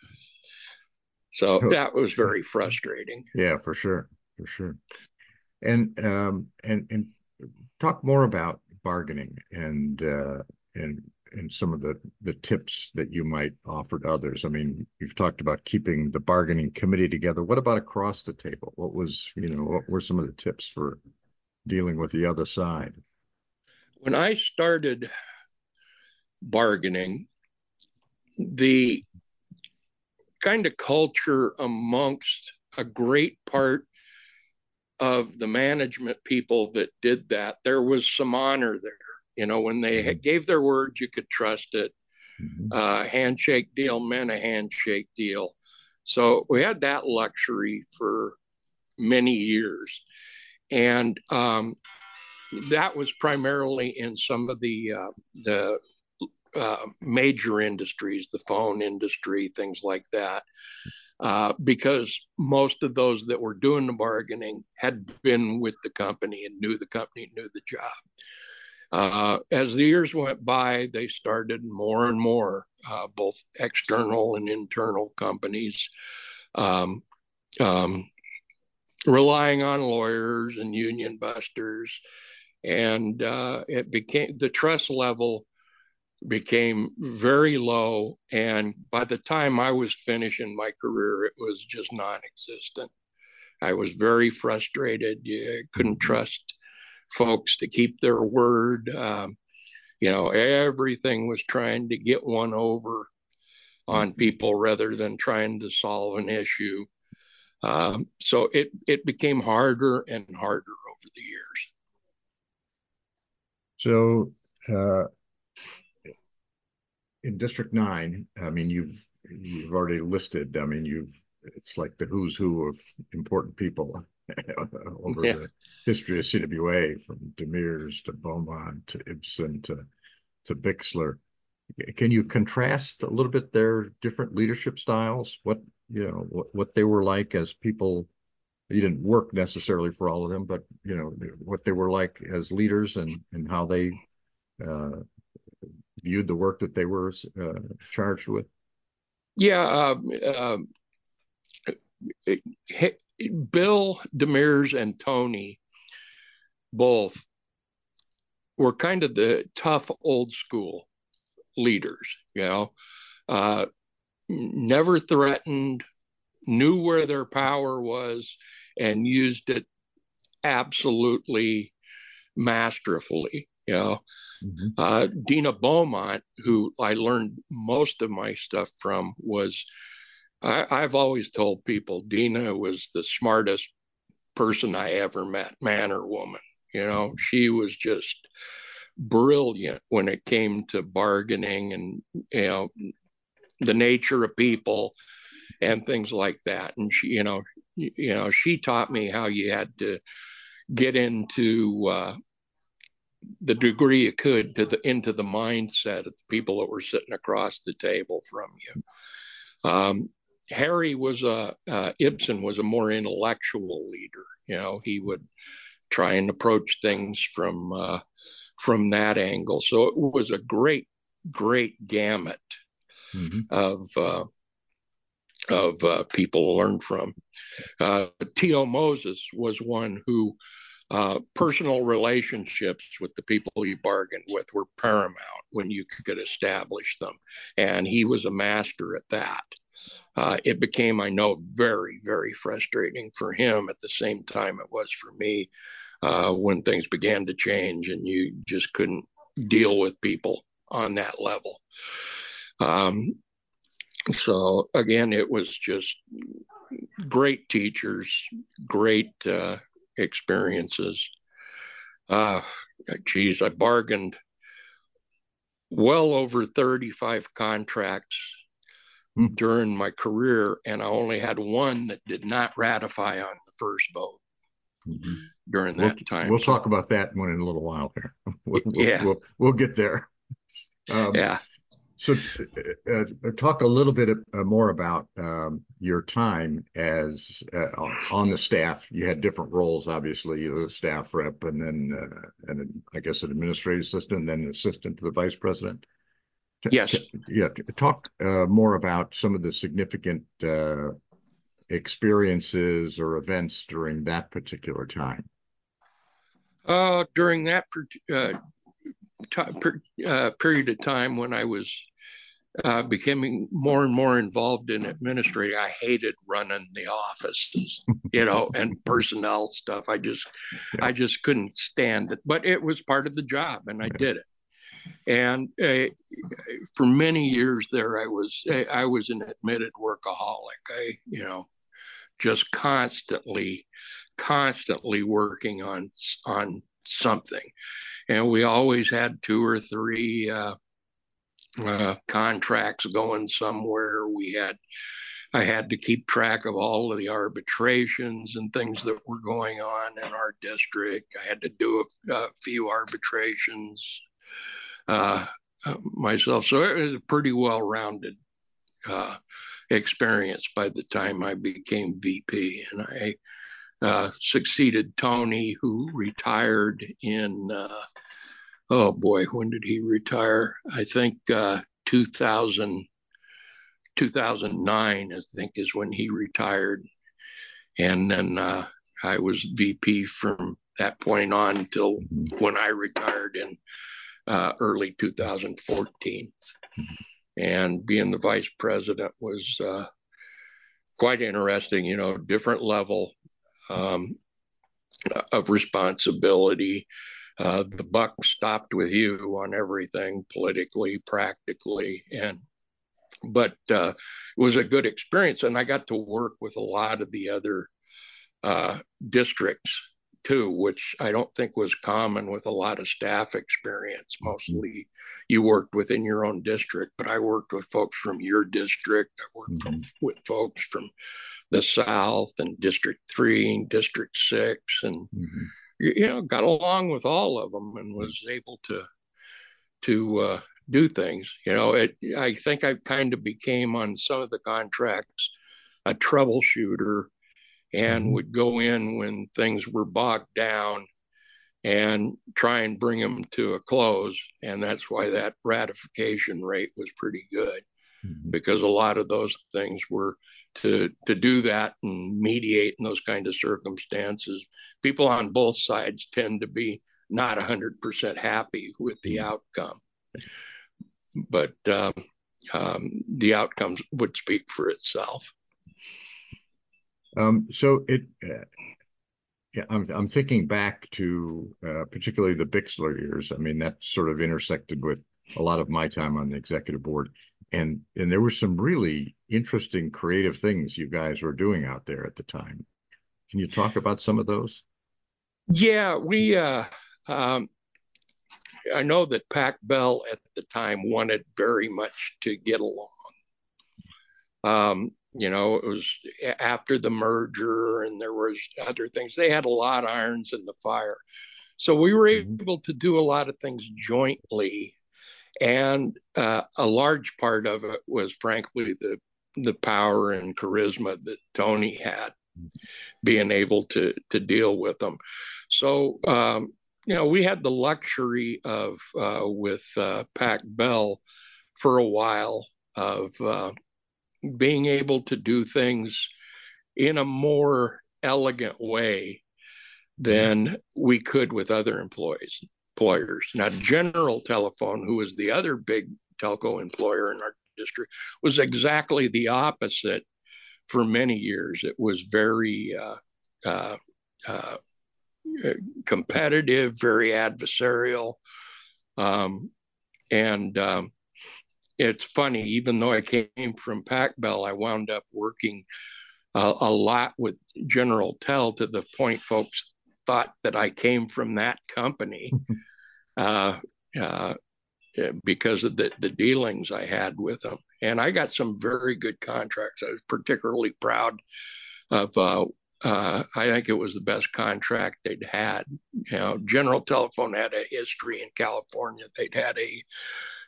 so that was very frustrating. Yeah, for sure, for sure. And um, and and talk more about bargaining and uh, and and some of the the tips that you might offer to others. I mean, you've talked about keeping the bargaining committee together. What about across the table? What was, you know, what were some of the tips for dealing with the other side? When I started bargaining, the kind of culture amongst a great part of the management people that did that, there was some honor there. You know, when they mm-hmm. gave their word, you could trust it. Mm-hmm. Uh, handshake deal meant a handshake deal. So we had that luxury for many years. And um, that was primarily in some of the uh, the uh, major industries, the phone industry, things like that. Uh, because most of those that were doing the bargaining had been with the company and knew the company, knew the job. Uh, as the years went by, they started more and more, uh, both external and internal companies, um, um, relying on lawyers and union busters. And uh, it became, the trust level became very low. And by the time I was finishing my career, it was just non-existent. I was very frustrated. You couldn't trust folks to keep their word. Um, you know, everything was trying to get one over on people rather than trying to solve an issue. Um, so it, it became harder and harder over the years. So, uh, in District Nine, I mean, you've you've already listed. I mean, you've it's like the who's who of important people over yeah. the history of C W A, from Demers to Beaumont to Ibsen to to Bixler. Can you contrast a little bit their different leadership styles? What you know, what, what they were like as people. You didn't work necessarily for all of them, but you know what they were like as leaders and and how they uh, viewed the work that they were uh, charged with. Yeah, um, uh, it, it, Bill Demers and Tony both were kind of the tough old school leaders. You know, uh, never threatened, knew where their power was, and used it absolutely masterfully. You know, mm-hmm. uh, Dina Beaumont, who I learned most of my stuff from, was I, I've always told people Dina was the smartest person I ever met, man or woman. You know, she was just brilliant when it came to bargaining and, you know, the nature of people and things like that. And she, you know, you know, she taught me how you had to get into uh, the degree you could to the into the mindset of the people that were sitting across the table from you. Um, Harry was a uh, Ibsen was a more intellectual leader. You know, he would try and approach things from uh, from that angle. So it was a great, great gamut mm-hmm. of uh, of uh, people to learn from. Uh, T O Moses was one who uh, personal relationships with the people you bargained with were paramount when you could establish them, and he was a master at that. Uh, it became, I know, very, very frustrating for him at the same time it was for me uh, when things began to change and you just couldn't deal with people on that level. Um, so again, it was just great teachers, great uh, experiences. Uh, geez, I bargained well over thirty-five contracts mm. during my career, and I only had one that did not ratify on the first vote mm-hmm. during that we'll, time. We'll so, talk about that one in a little while here. We'll, yeah. We'll, we'll, we'll get there. Um, yeah. So, uh, uh, talk a little bit uh, more about um, your time as uh, on the staff. You had different roles, obviously, you were a staff rep, and then, uh, and I guess an administrative assistant, and then an assistant to the vice president. T Yes. t yeah, talk uh, more about some of the significant uh, experiences or events during that particular time. Uh, during that per, uh, per, uh, period of time when I was uh, becoming more and more involved in administrating, I hated running the offices, you know, and personnel stuff. I just, Yeah, I just couldn't stand it. But it was part of the job, and I did it. And uh, for many years there, I was, I was an admitted workaholic. I, you know, just constantly, constantly working on on something. And we always had two or three uh, uh, contracts going somewhere. We had I had to keep track of all of the arbitrations and things that were going on in our district. I had to do a, a few arbitrations uh, uh, myself, so it was a pretty well-rounded uh, experience by the time I became V P, and I uh, succeeded Tony, who retired in uh, oh boy, when did he retire? I think uh, two thousand, two thousand nine, I think, is when he retired. And then uh, I was V P from that point on until when I retired in uh, early two thousand fourteen. And being the vice president was uh, quite interesting, you know, different level um, of responsibility. Uh, the buck stopped with you on everything politically, practically, and but uh, it was a good experience, and I got to work with a lot of the other uh, districts too, which I don't think was common with a lot of staff experience. Mostly you worked within your own district, but I worked with folks from your district. I worked mm-hmm. with folks from the South and District Three and District Six, and mm-hmm. you know, got along with all of them and was able to to uh, do things. You know, it, I think I kind of became on some of the contracts a troubleshooter and mm-hmm. would go in when things were bogged down and try and bring them to a close. And that's why that ratification rate was pretty good, mm-hmm. because a lot of those things were to to do that and mediate in those kind of circumstances. People on both sides tend to be not one hundred percent happy with the mm-hmm. outcome. But um, um, the outcomes would speak for itself. Um, so it, uh, yeah, I'm I'm thinking back to uh, particularly the Bixler years. I mean, that sort of intersected with a lot of my time on the executive board, and and there were some really interesting, creative things you guys were doing out there at the time. Can you talk about some of those? Yeah, we. Uh, um, I know that Pac Bell at the time wanted very much to get along. Um, you know, it was after the merger and there was other things. They had a lot of irons in the fire. So we were mm-hmm. able to do a lot of things jointly. And uh, a large part of it was, frankly, the the power and charisma that Tony had, being able to to deal with them. So, um, you know, we had the luxury of, uh, with uh, Pac Bell for a while, of uh, being able to do things in a more elegant way than we could with other employees, employers. Now, General Telephone, who was the other big telco employer in our district, was exactly the opposite for many years. It was very uh, uh, uh, competitive, very adversarial. Um, and um, it's funny, even though I came from Pac Bell, I wound up working uh, a lot with General Tel, to the point folks thought that I came from that company uh, uh, because of the, the dealings I had with them. And I got some very good contracts. I was particularly proud of, uh, uh, I think it was the best contract they'd had. You know, General Telephone had a history in California. They'd had a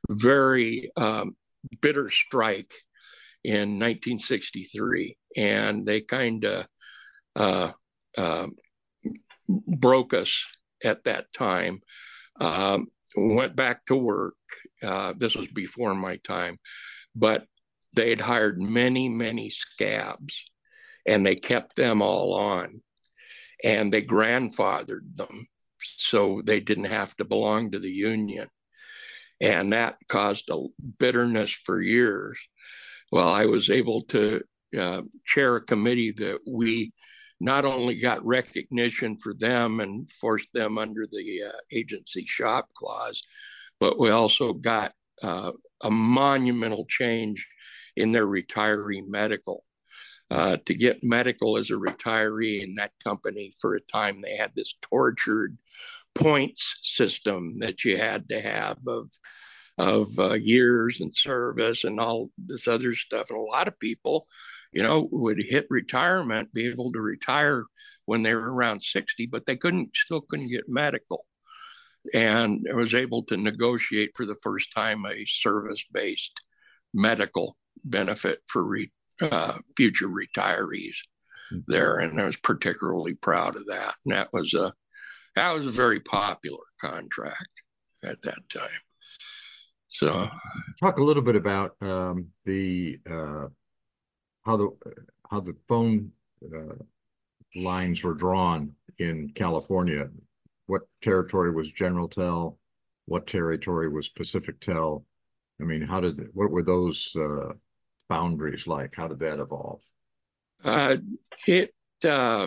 very um, bitter strike in nineteen sixty-three, and they kind of uh, uh, broke us at that time. Um, went back to work. Uh, this was before my time, but they had hired many, many scabs, and they kept them all on, and they grandfathered them so they didn't have to belong to the union. And that caused a bitterness for years. Well, I was able to uh, chair a committee that we not only got recognition for them and forced them under the uh, agency shop clause, but we also got uh, a monumental change in their retiree medical. Uh, to get medical as a retiree in that company for a time, they had this tortured points system that you had to have of of uh, years and service and all this other stuff. And a lot of people, you know, would hit retirement, be able to retire when they were around sixty, but they couldn't, still couldn't get medical. And I was able to negotiate for the first time a service-based medical benefit for re, uh, future retirees there, and I was particularly proud of that. And that was a that was a very popular contract at that time. So, talk a little bit about um, the uh, how the how the phone uh, lines were drawn in California. What territory was General Tel? What territory was Pacific Tel? I mean, how did what were those uh, boundaries like? How did that evolve? uh, it uh,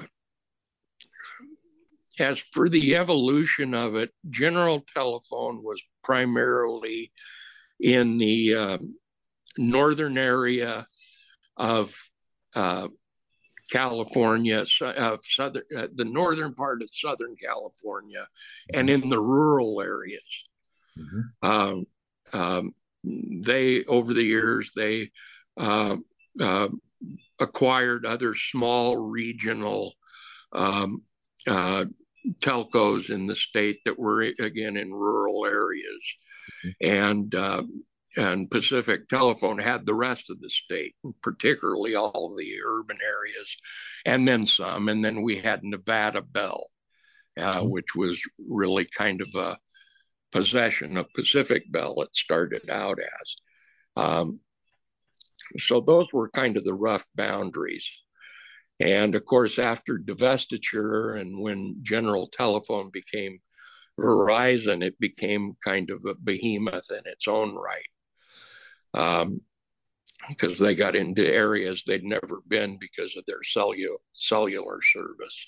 as for the evolution of it, General Telephone was primarily in the uh, northern area of uh, California, of southern, uh, the northern part of Southern California, and in the rural areas. Mm-hmm. Um, um, they, over the years, they uh, uh, acquired other small regional um, uh, telcos in the state that were, again, in rural areas. Mm-hmm. And uh, and Pacific Telephone had the rest of the state, particularly all of the urban areas, and then some. And then we had Nevada Bell, uh, mm-hmm. which was really kind of a possession of Pacific Bell, it started out as. Um, so those were kind of the rough boundaries. And of course, after divestiture and when General Telephone became Verizon, it became kind of a behemoth in its own right. Um, because they got into areas they'd never been because of their cellu- cellular service.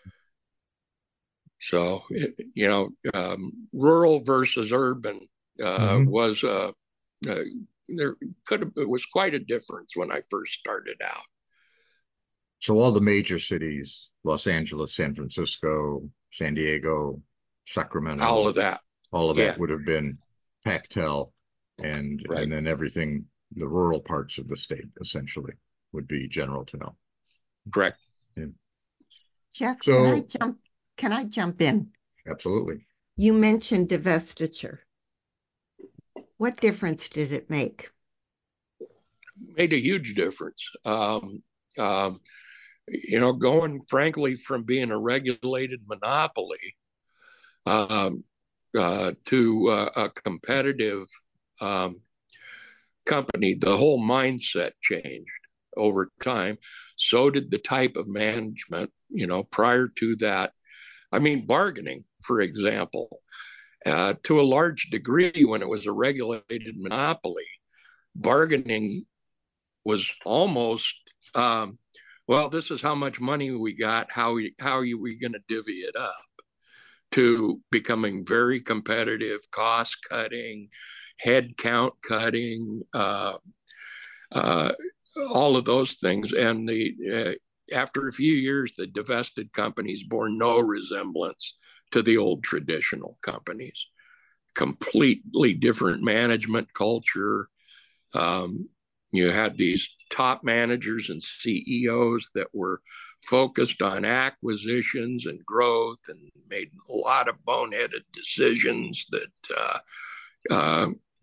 So, you know, um, rural versus urban uh, mm-hmm. was, uh, uh, there could have, it was quite a difference when I first started out. So all the major cities, Los Angeles, San Francisco, San Diego, Sacramento, all of that, all of yeah. that would have been Pactel, and right. and then everything, the rural parts of the state essentially would be General Tel. Correct. Yeah. Jeff, so, can I jump? Can I jump in? Absolutely. You mentioned divestiture. What difference did it make? Made a huge difference. Um, um, you know, going frankly from being a regulated monopoly um, uh, to uh, a competitive um, company, the whole mindset changed over time. So did the type of management. You know, prior to that, I mean, bargaining, for example, uh, to a large degree, when it was a regulated monopoly, bargaining was almost, um, well, this is how much money we got. How we, how are we going to divvy it up? To becoming very competitive, cost cutting, head count cutting, uh, uh, all of those things. And the uh, after a few years, the divested companies bore no resemblance to the old traditional companies. Completely different management culture. Um, you had these top managers and C E Os that were focused on acquisitions and growth and made a lot of boneheaded decisions that uh, uh,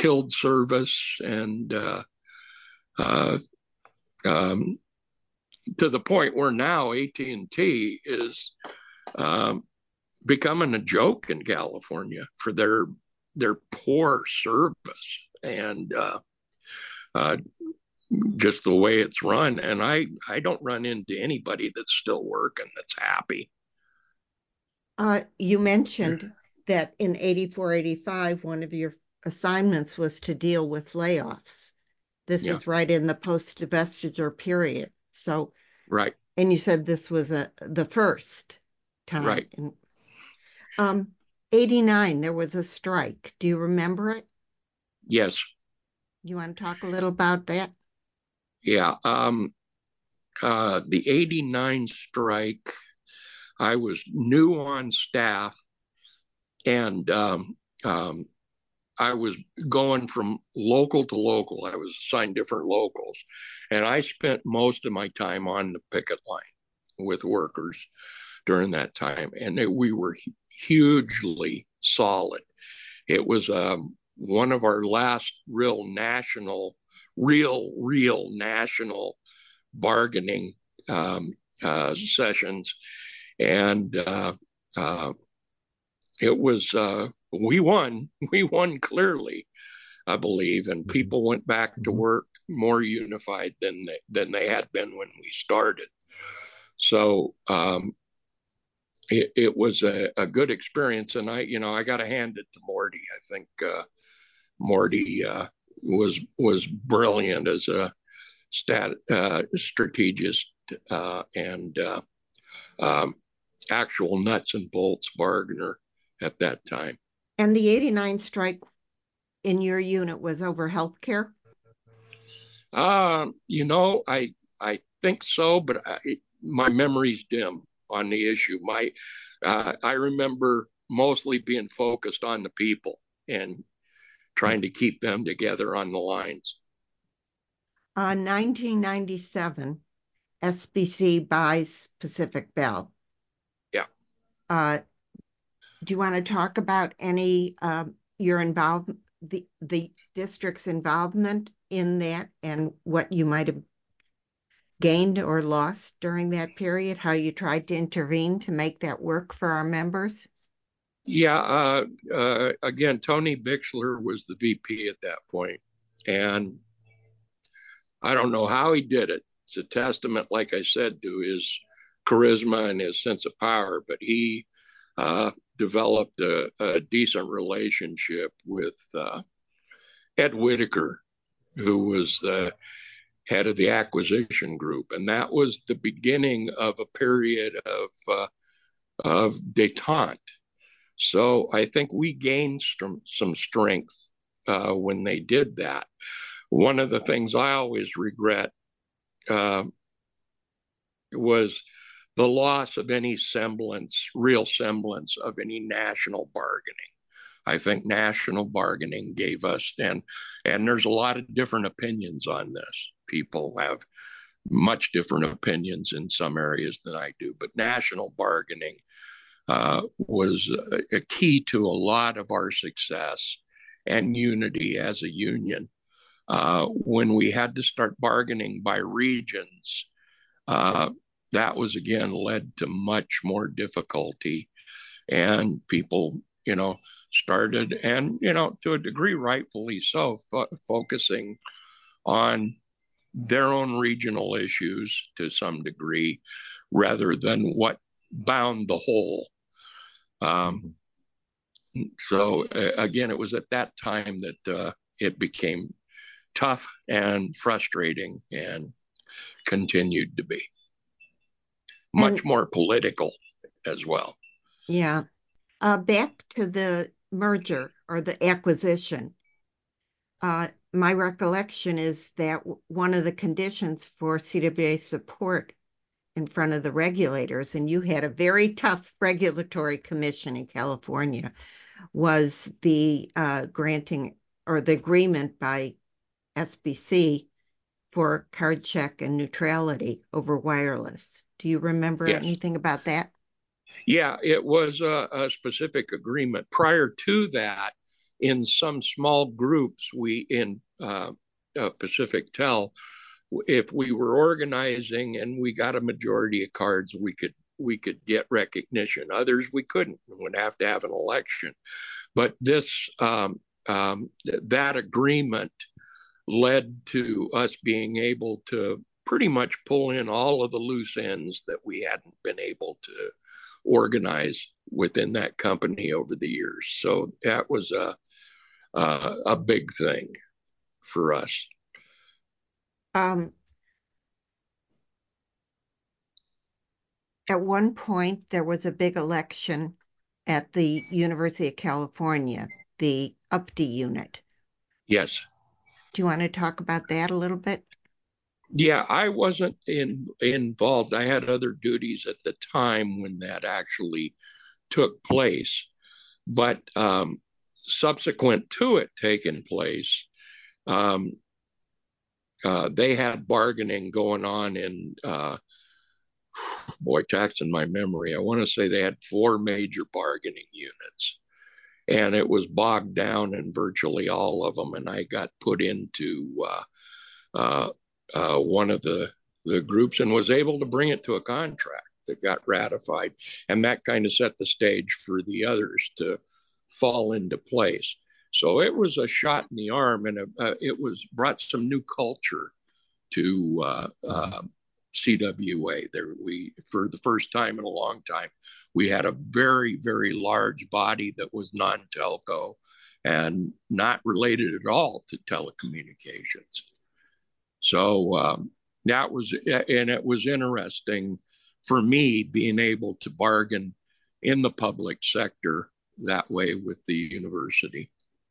killed service, and uh, uh, um, to the point where now A T and T is um, becoming a joke in California for their their poor service and uh, uh, just the way it's run. And I I don't run into anybody that's still working that's happy. Uh, you mentioned that in eighty-four, eighty-five, one of your assignments was to deal with layoffs. This Yeah, is right in the post-divestiture period. So, right, and you said this was a the first time. right. In um, eighty-nine, there was a strike. Do you remember it? Yes, You want to talk a little about that? yeah. Um, uh, the eighty-nine strike, I was new on staff, and um, um, I was going from local to local. I was assigned different locals, and I spent most of my time on the picket line with workers during that time, and it, we were hugely solid. It was um, one of our last real national, real, real national bargaining um, uh, sessions, and uh, uh, it was uh, we won. We won clearly, I believe, and Mm-hmm. people went back to Mm-hmm. work more unified than they, than they had been when we started. So um, it, it was a, a good experience, and I, you know, I got to hand it to Morty. I think uh, Morty uh, was was brilliant as a stat uh, strategist uh, and uh, um, actual nuts and bolts bargainer at that time. And the eighty-nine strike in your unit was over healthcare? Um, you know, I I think so, but I, my memory's dim on the issue. My uh, I remember mostly being focused on the people and trying to keep them together on the lines. Uh, nineteen ninety-seven, S B C buys Pacific Bell. Yeah. Uh, do you want to talk about any um, your involvement, the the district's involvement in that, and what you might have gained or lost during that period? How you tried to intervene to make that work for our members? Yeah. Uh, uh, again, Tony Bixler was the V P at that point, and I don't know how he did it. It's a testament, like I said, to his charisma and his sense of power, but he uh, developed a, a, decent relationship with uh, Ed Whitaker, who was the head of the acquisition group. And that was the beginning of a period of, uh, of detente. So I think we gained some, some strength uh, when they did that. One of the things I always regret uh, was the loss of any semblance, real semblance of any national bargaining. I think national bargaining gave us, and and there's a lot of different opinions on this. People have much different opinions in some areas than I do, but national bargaining uh, was a, a key to a lot of our success and unity as a union. Uh, when we had to start bargaining by regions, uh, that was again led to much more difficulty, and people, you know, started, and you know, to a degree, rightfully so, fo- focusing on their own regional issues to some degree, rather than what bound the whole. Um, Mm-hmm. so uh, again, it was at that time that uh, it became tough and frustrating, and continued to be And much more political as well. yeah, uh, back to the merger or the acquisition. Uh, my recollection is that one of the conditions for C W A support in front of the regulators, and you had a very tough regulatory commission in California, was the uh, granting or the agreement by S B C for card check and neutrality over wireless. Do you remember Yes. anything about that? Yeah, it was a, a specific agreement. Prior to that, in some small groups, we in uh, uh, Pacific Tel, if we were organizing and we got a majority of cards, we could we could get recognition. Others we couldn't. We would have to have an election. But this um, um, that agreement led to us being able to pretty much pull in all of the loose ends that we hadn't been able to organize within that company over the years. So that was a a, a big thing for us. Um, at one point, there was a big election at the University of California, the U P D unit. Yes. Do you want to talk about that a little bit? Yeah, I wasn't in, involved. I had other duties at the time when that actually took place. But um, subsequent to it taking place, um, uh, they had bargaining going on in, uh, boy, taxing my memory. I want to say they had four major bargaining units, and it was bogged down in virtually all of them. And I got put into uh, uh, uh, one of the, the groups and was able to bring it to a contract that got ratified. And that kind of set the stage for the others to fall into place. So it was a shot in the arm, and uh, it was brought some new culture to uh, uh, C W A. There, we for the first time in a long time, we had a very, very large body that was non-telco and not related at all to telecommunications. So um, that was, and it was interesting for me being able to bargain in the public sector that way with the university.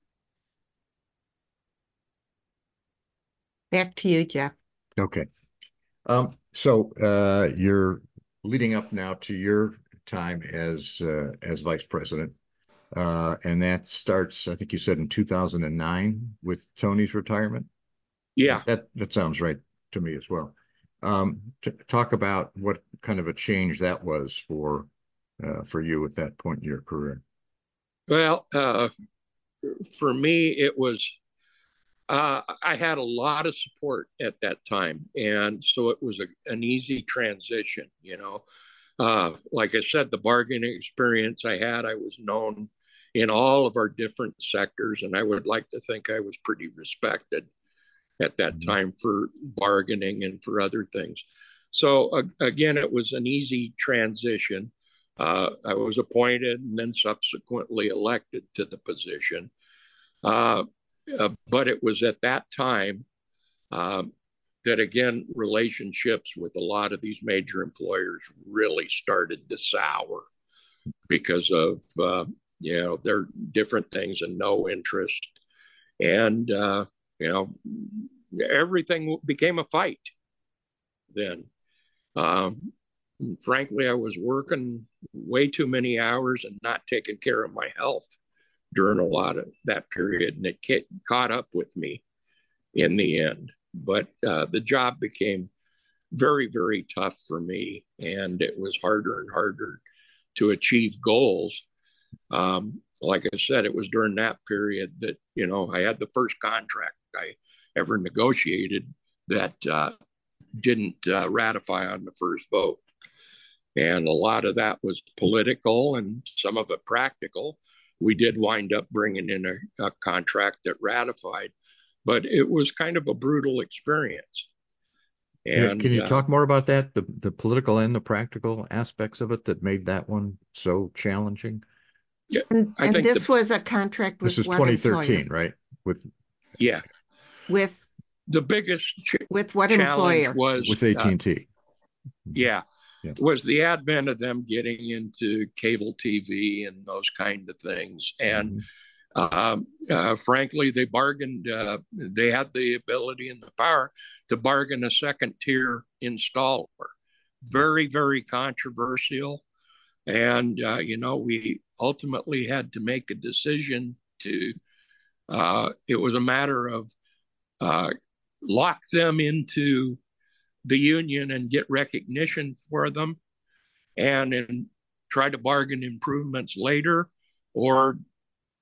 Back to you, Jeff. Okay. Um, so uh, you're leading up now to your time as uh, as vice president, uh, and that starts, I think you said, in two thousand nine with Tony's retirement. Yeah. That that sounds right to me as well. Um, t talk about what kind of a change that was for uh, for you at that point in your career. Well, uh, for me, it was uh, I had a lot of support at that time, and so it was a, an easy transition. You know, uh, like I said, the bargaining experience I had, I was known in all of our different sectors, and I would like to think I was pretty respected at that Mhm. time for bargaining and for other things. So uh, again, it was an easy transition. Uh, I was appointed and then subsequently elected to the position. Uh, uh, but it was at that time um, that, again, relationships with a lot of these major employers really started to sour because of, uh, you know, their different things and no interest. And, uh, you know, everything became a fight then. Um, frankly, I was working way too many hours and not taking care of my health during a lot of that period, and it caught up with me in the end. But uh, the job became very, very tough for me, and it was harder and harder to achieve goals. Um, like I said, it was during that period that, you know, I had the first contract I ever negotiated that uh, didn't uh, ratify on the first vote. And a lot of that was political and some of it practical. We did wind up bringing in a, a contract that ratified, but it was kind of a brutal experience. Yeah, can And you uh, talk more about that, the the political and the practical aspects of it that made that one so challenging? yeah, And, I and think this the, was a contract This with is what employer? twenty thirteen, right? With yeah, With the biggest ch- with what challenge employer? was, with uh, A T and T. yeah, Yeah. was the advent of them getting into cable T V and those kind of things. And Mhm. Um, uh, frankly, they bargained, uh, they had the ability and the power to bargain a second tier installer. Very, very controversial. And, uh, you know, we ultimately had to make a decision to, uh, it was a matter of uh, lock them into the union and get recognition for them and, and try to bargain improvements later, or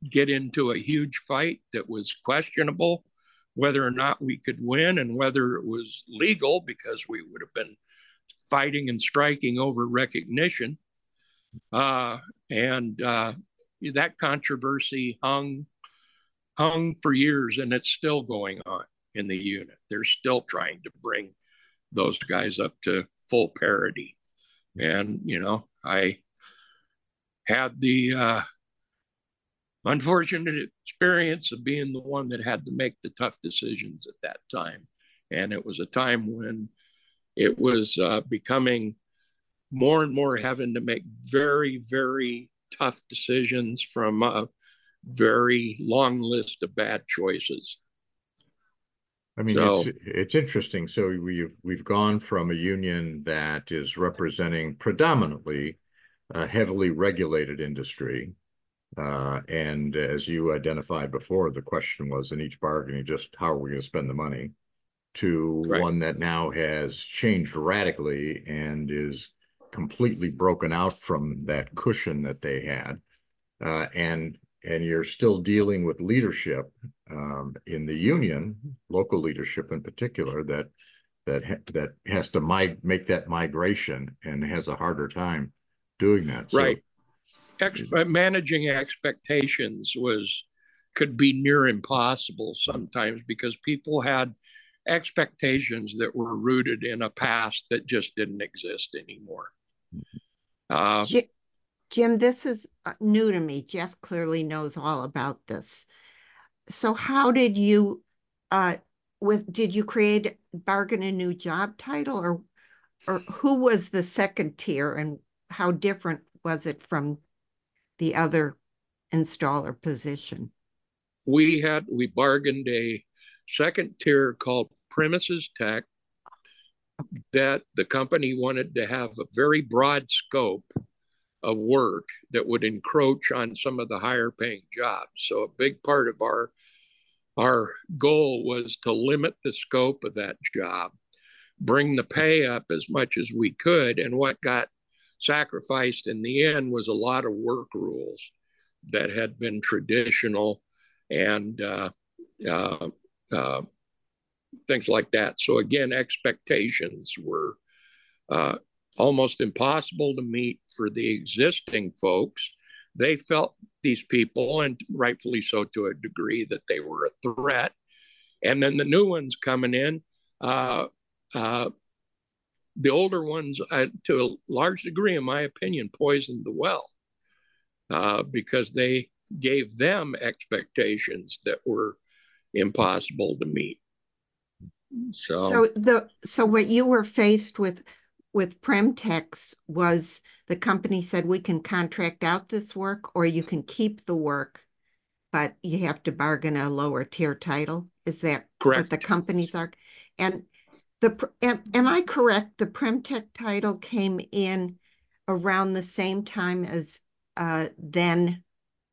get into a huge fight that was questionable whether or not we could win and whether it was legal, because we would have been fighting and striking over recognition. Uh, and uh, that controversy hung hung for years, and it's still going on in the unit. They're still trying to bring those guys up to full parity. And, you know, I had the uh, unfortunate experience of being the one that had to make the tough decisions at that time. And it was a time when it was uh, becoming more and more having to make very, very tough decisions from a very long list of bad choices. I mean, So, it's it's interesting. So we've we've gone from a union that is representing predominantly a heavily regulated industry, uh, and as you identified before, the question was in each bargaining just how are we going to spend the money, to right. one that now has changed radically and is completely broken out from that cushion that they had, uh, and and you're still dealing with leadership um, in the union, local leadership in particular, that that ha that has to mi make that migration and has a harder time doing that. So, Right. Ex managing expectations was could be near impossible sometimes because people had expectations that were rooted in a past that just didn't exist anymore. Uh, Jim, this is uh, new to me. Jeff clearly knows all about this. So how did you uh with did you create bargain a new job title, or or who was the second tier and how different was it from the other installer position? we had we bargained a second tier called premises tech that the company wanted to have a very broad scope of work that would encroach on some of the higher paying jobs. So a big part of our our goal was to limit the scope of that job, bring the pay up as much as we could. And what got sacrificed in the end was a lot of work rules that had been traditional and uh, uh, uh, things like that. So again, expectations were uh, almost impossible to meet for the existing folks. They felt, these people, and rightfully so to a degree, that they were a threat. And then the new ones coming in, uh, uh, the older ones, uh, to a large degree, in my opinion, poisoned the well uh, because they gave them expectations that were impossible to meet. So, So the so what you were faced with with Premtex was the company said we can contract out this work or you can keep the work, but you have to bargain a lower tier title. Is that what the correct. companies are? And the am, am I correct? The Premtech title came in around the same time as uh, then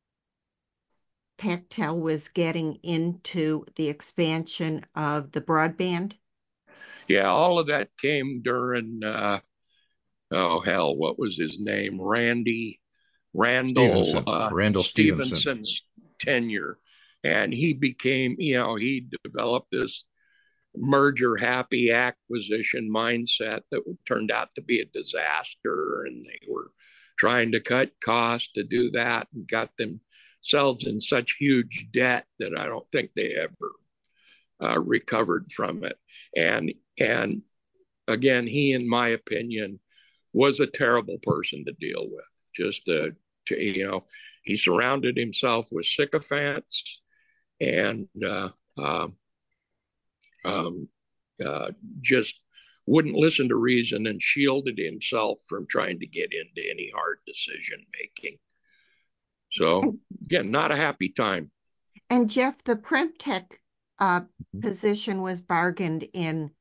Pactel was getting into the expansion of the broadband. Yeah, all of that came during, uh, oh hell, what was his name? Randy, Randall Stevenson, uh, Randall Stevenson. Stevenson's tenure. And he became, you know, he developed this merger happy acquisition mindset that turned out to be a disaster. And they were trying to cut costs to do that and got themselves in such huge debt that I don't think they ever uh, recovered from it. And and again, he, in my opinion, was a terrible person to deal with. Just to, to you know, he surrounded himself with sycophants and uh, uh, um, uh, just wouldn't listen to reason and shielded himself from trying to get into any hard decision making. So And, again, not a happy time. and Jeff, the Premtech uh, position was bargained in,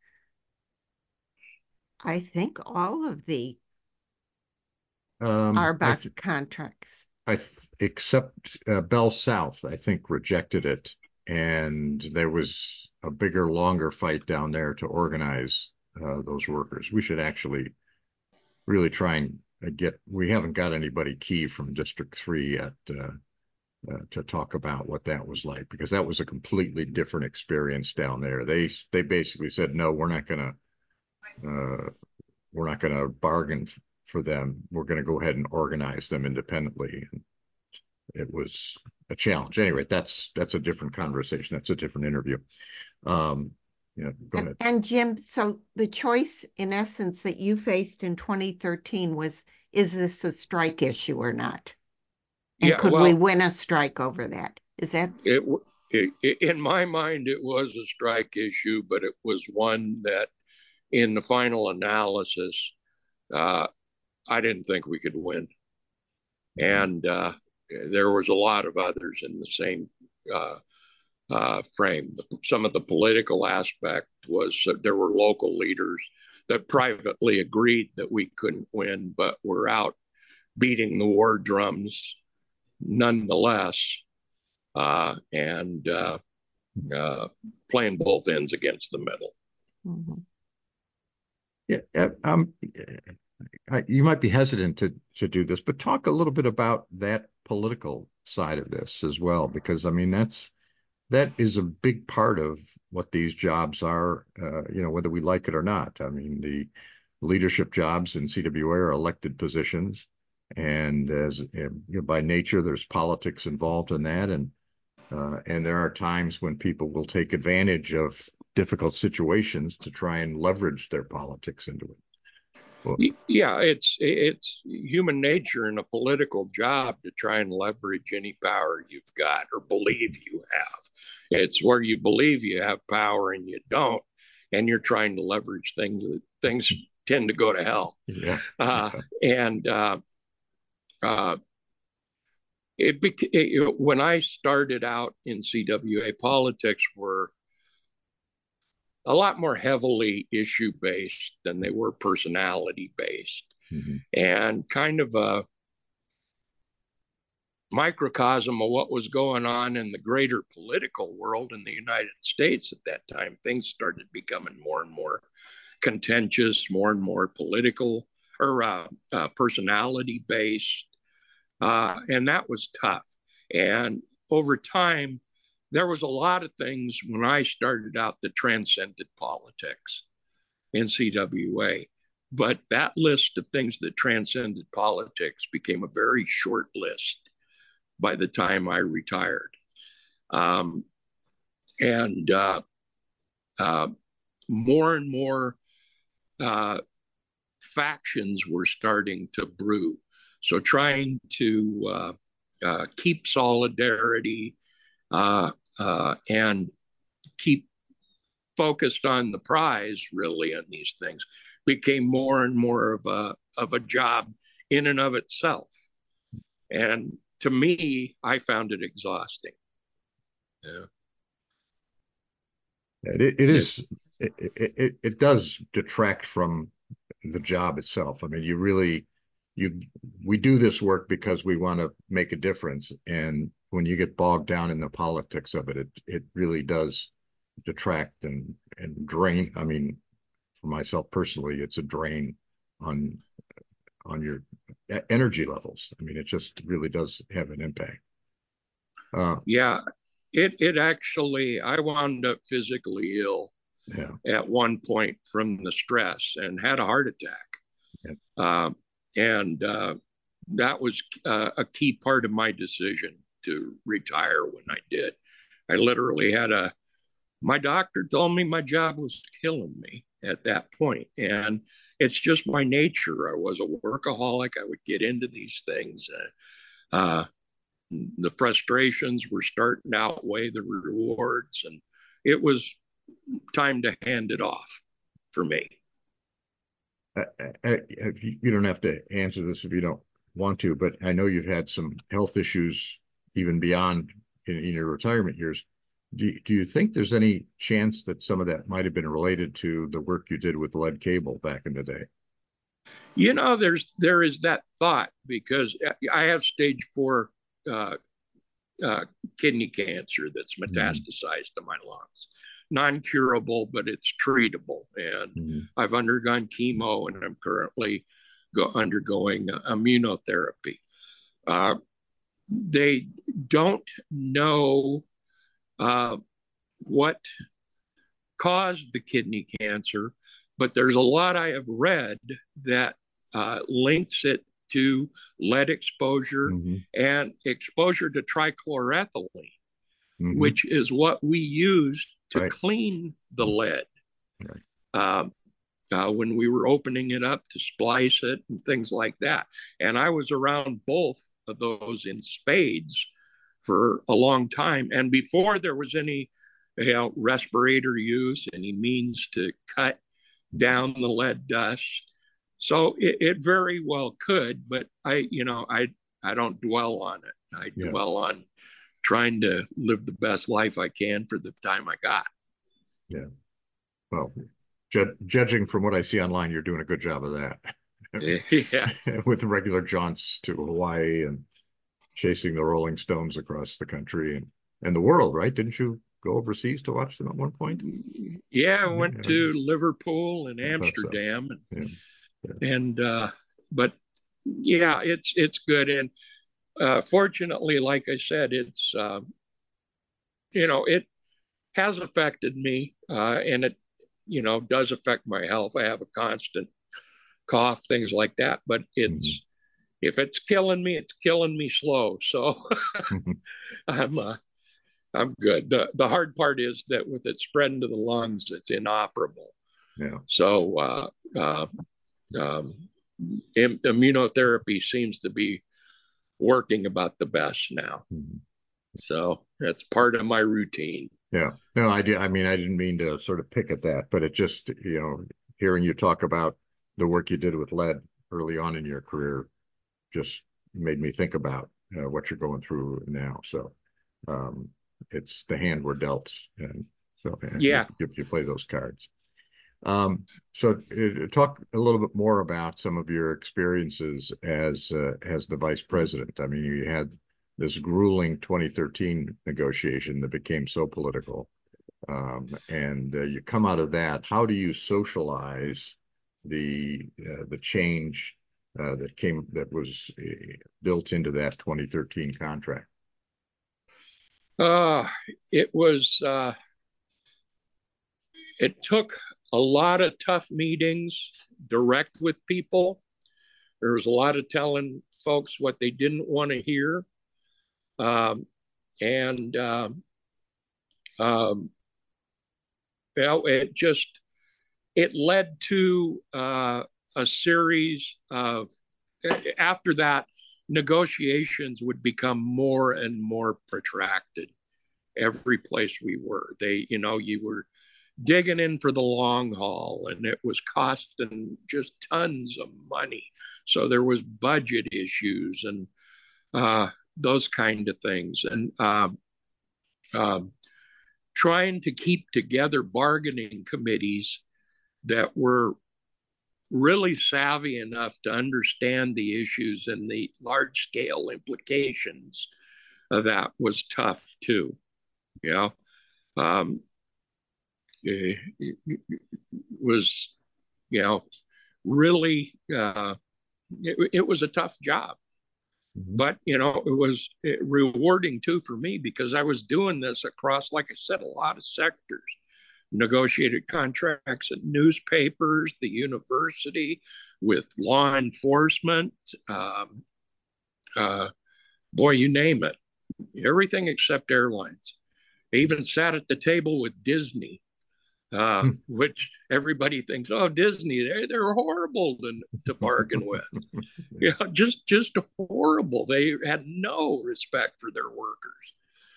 I think, all of the Um, I Arbach th contracts. I th except uh, Bell South, I think rejected it, and there was a bigger, longer fight down there to organize uh, those workers. We should actually really try and uh, get. We haven't got anybody key from District Three yet. Uh, uh, to talk about what that was like, because that was a completely different experience down there. They they basically said, no, we're not going to uh, we're not going to bargain f- for them. We're going to go ahead and organize them independently. And it was a challenge. Anyway, that's that's a different conversation. That's a different interview. Um, yeah, go And, ahead. and Jim, so the choice in essence that you faced in twenty thirteen was, is this a strike issue or not? And Yeah, could we well, win a strike over that? Is that it, it in my mind it was a strike issue, but it was one that, in the final analysis, uh, I didn't think we could win, and uh, there was a lot of others in the same uh, uh, frame. Some of the political aspect was that there were local leaders that privately agreed that we couldn't win, but were out beating the war drums nonetheless, uh, and uh, uh, playing both ends against the middle. Mhm. Yeah, uh, um, I, you might be hesitant to to do this, but talk a little bit about that political side of this as well, because I mean that's that is a big part of what these jobs are, uh, you know, whether we like it or not. I mean, the leadership jobs in C W A are elected positions, and as you know, by nature, there's politics involved in that, and uh, and there are times when people will take advantage of difficult situations to try and leverage their politics into it. Well, Yeah, it's it's human nature in a political job to try and leverage any power you've got or believe you have. It's where you believe you have power and you don't, and you're trying to leverage things. Things tend to go to hell. yeah, Uh, yeah. and uh, uh, it, it when I started out in C W A, politics were a lot more heavily issue based than they were personality based, Mhm. and kind of a microcosm of what was going on in the greater political world in the United States at that time. Things started becoming more and more contentious, more and more political or uh, uh, personality based, uh, and that was tough. And over time, there was a lot of things when I started out that transcended politics in C W A. But that list of things that transcended politics became a very short list by the time I retired. Um, and uh, uh, more and more uh, factions were starting to brew. So trying to uh, uh, keep solidarity uh, uh, and keep focused on the prize, really, on these things became more and more of a of a job in and of itself. And to me, I found it exhausting. Yeah. It, it It, is it, it it does detract from the job itself. I mean, you really you we do this work because we want to make a difference, and when you get bogged down in the politics of it, it it really does detract and and drain. I mean, for myself personally, it's a drain on on your e- energy levels. I mean, it just really does have an impact. Uh, yeah, it it actually I wound up physically ill yeah, at one point from the stress and had a heart attack. yeah, Uh, and uh, that was uh, a key part of my decision to retire when I did. I literally had a, my doctor told me my job was killing me at that point. And it's just my nature. I was a workaholic. I would get into these things. Uh, uh, the frustrations were starting to outweigh the rewards. And it was time to hand it off for me. I, I, you you don't have to answer this if you don't want to, but I know you've had some health issues even beyond in, in your retirement years. Do you, do you think there's any chance that some of that might have been related to the work you did with lead cable back in the day? You know, there's there is that thought because I have stage four uh, uh, kidney cancer that's Mhm. metastasized to my lungs. Non-curable, but it's treatable, and Mhm. I've undergone chemo, and I'm currently go, undergoing uh, immunotherapy. Uh, they don't know uh, what caused the kidney cancer, but there's a lot I have read that uh, links it to lead exposure Mm-hmm. and exposure to trichloroethylene, Mm-hmm. which is what we used to Right. clean the lead. Right. Um, uh, when we were opening it up to splice it and things like that. And I was around both of those in spades for a long time. And before there was any, you know, respirator use, any means to cut down the lead dust. So it, it very well could, but I, you know, I, I don't dwell on it. I Yeah. dwell on trying to live the best life I can for the time I got. Yeah. Well, ju judging from what I see online, you're doing a good job of that. Yeah. With regular jaunts to Hawaii and chasing the Rolling Stones across the country and, and the world, right? Didn't you go overseas to watch them at one point? Yeah, I went Yeah, to Liverpool and I thought so. Amsterdam, and, Yeah. Yeah. and uh, but yeah, it's it's good, and uh, fortunately, like I said, it's uh, you know it has affected me, uh, and it you know does affect my health. I have a constant cough, things like that, but Mm-hmm. it's if it's killing me, it's killing me slow. So I'm uh, I'm good. The the hard part is that with it spreading to the lungs, it's inoperable. Yeah. So uh, uh, um, im- immunotherapy seems to be working about the best now. Mm-hmm. So that's part of my routine. Yeah. No, I did. I mean, I didn't mean to sort of pick at that, but it just, you know, hearing you talk about the work you did with lead early on in your career just made me think about uh, what you're going through now. So um, it's the hand we're dealt, and so uh, you, Yeah. you you play those cards. Um, so uh, talk a little bit more about some of your experiences as uh, as the vice president. I mean, you had this grueling twenty thirteen negotiation that became so political, um, and uh, you come out of that. How do you socialize the uh, the change uh, that came that was uh, built into that twenty thirteen contract? Uh, it was, uh, it took a lot of tough meetings direct with people. There was a lot of telling folks what they didn't want to hear. Um, and um, um, well, it just it led to uh, a series of after that negotiations would become more and more protracted every place we were. They, you know, you were digging in for the long haul and it was costing just tons of money. So there was budget issues and uh, those kind of things. And um, um, trying to keep together bargaining committees that were really savvy enough to understand the issues and the large scale implications of that was tough too. You know, um, it, it was, you know, really, uh, it, it was a tough job. Mm-hmm. But, you know, it was rewarding too for me because I was doing this across, like I said, a lot of sectors. Negotiated contracts at newspapers, the university, with law enforcement, um, uh, boy, you name it, everything except airlines. I even sat at the table with Disney, uh, which everybody thinks, oh, Disney, they're, they're horrible to, to bargain with. Yeah, just just horrible. They had no respect for their workers.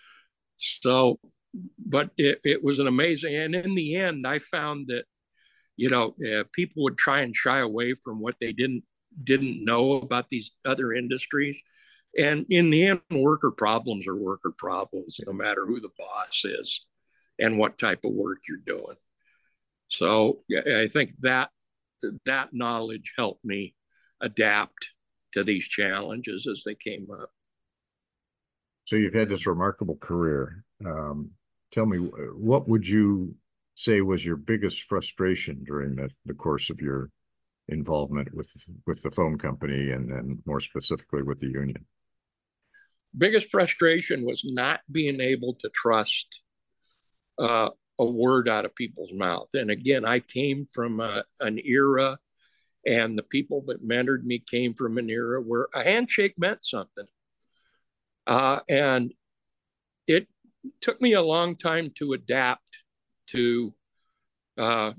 So, but it, it was an amazing, and in the end, I found that you know uh, people would try and shy away from what they didn't didn't know about these other industries, and in the end, worker problems are worker problems, no matter who the boss is and what type of work you're doing. So, yeah, I think that that knowledge helped me adapt to these challenges as they came up. So you've had this remarkable career. Um, tell me, what would you say was your biggest frustration during the, the course of your involvement with with the phone company and then more specifically with the union? biggest frustration was not being able to trust uh, a word out of people's mouth. And again, I came from a, an era, and the people that mentored me came from an era where a handshake meant something. Uh, and it took me a long time to adapt to uh,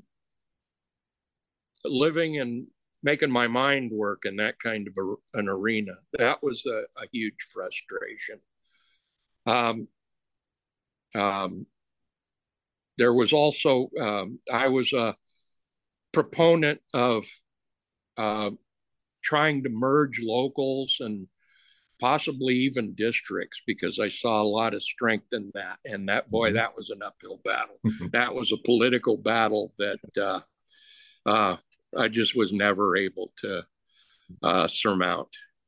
living and making my mind work in that kind of a, an arena. That was a, a huge frustration. Um, um, there was also, um, I was a proponent of uh, trying to merge locals and possibly even districts, because I saw a lot of strength in that. And that, boy, mm-hmm. that was an uphill battle. That was a political battle that uh, uh, I just was never able to uh, surmount.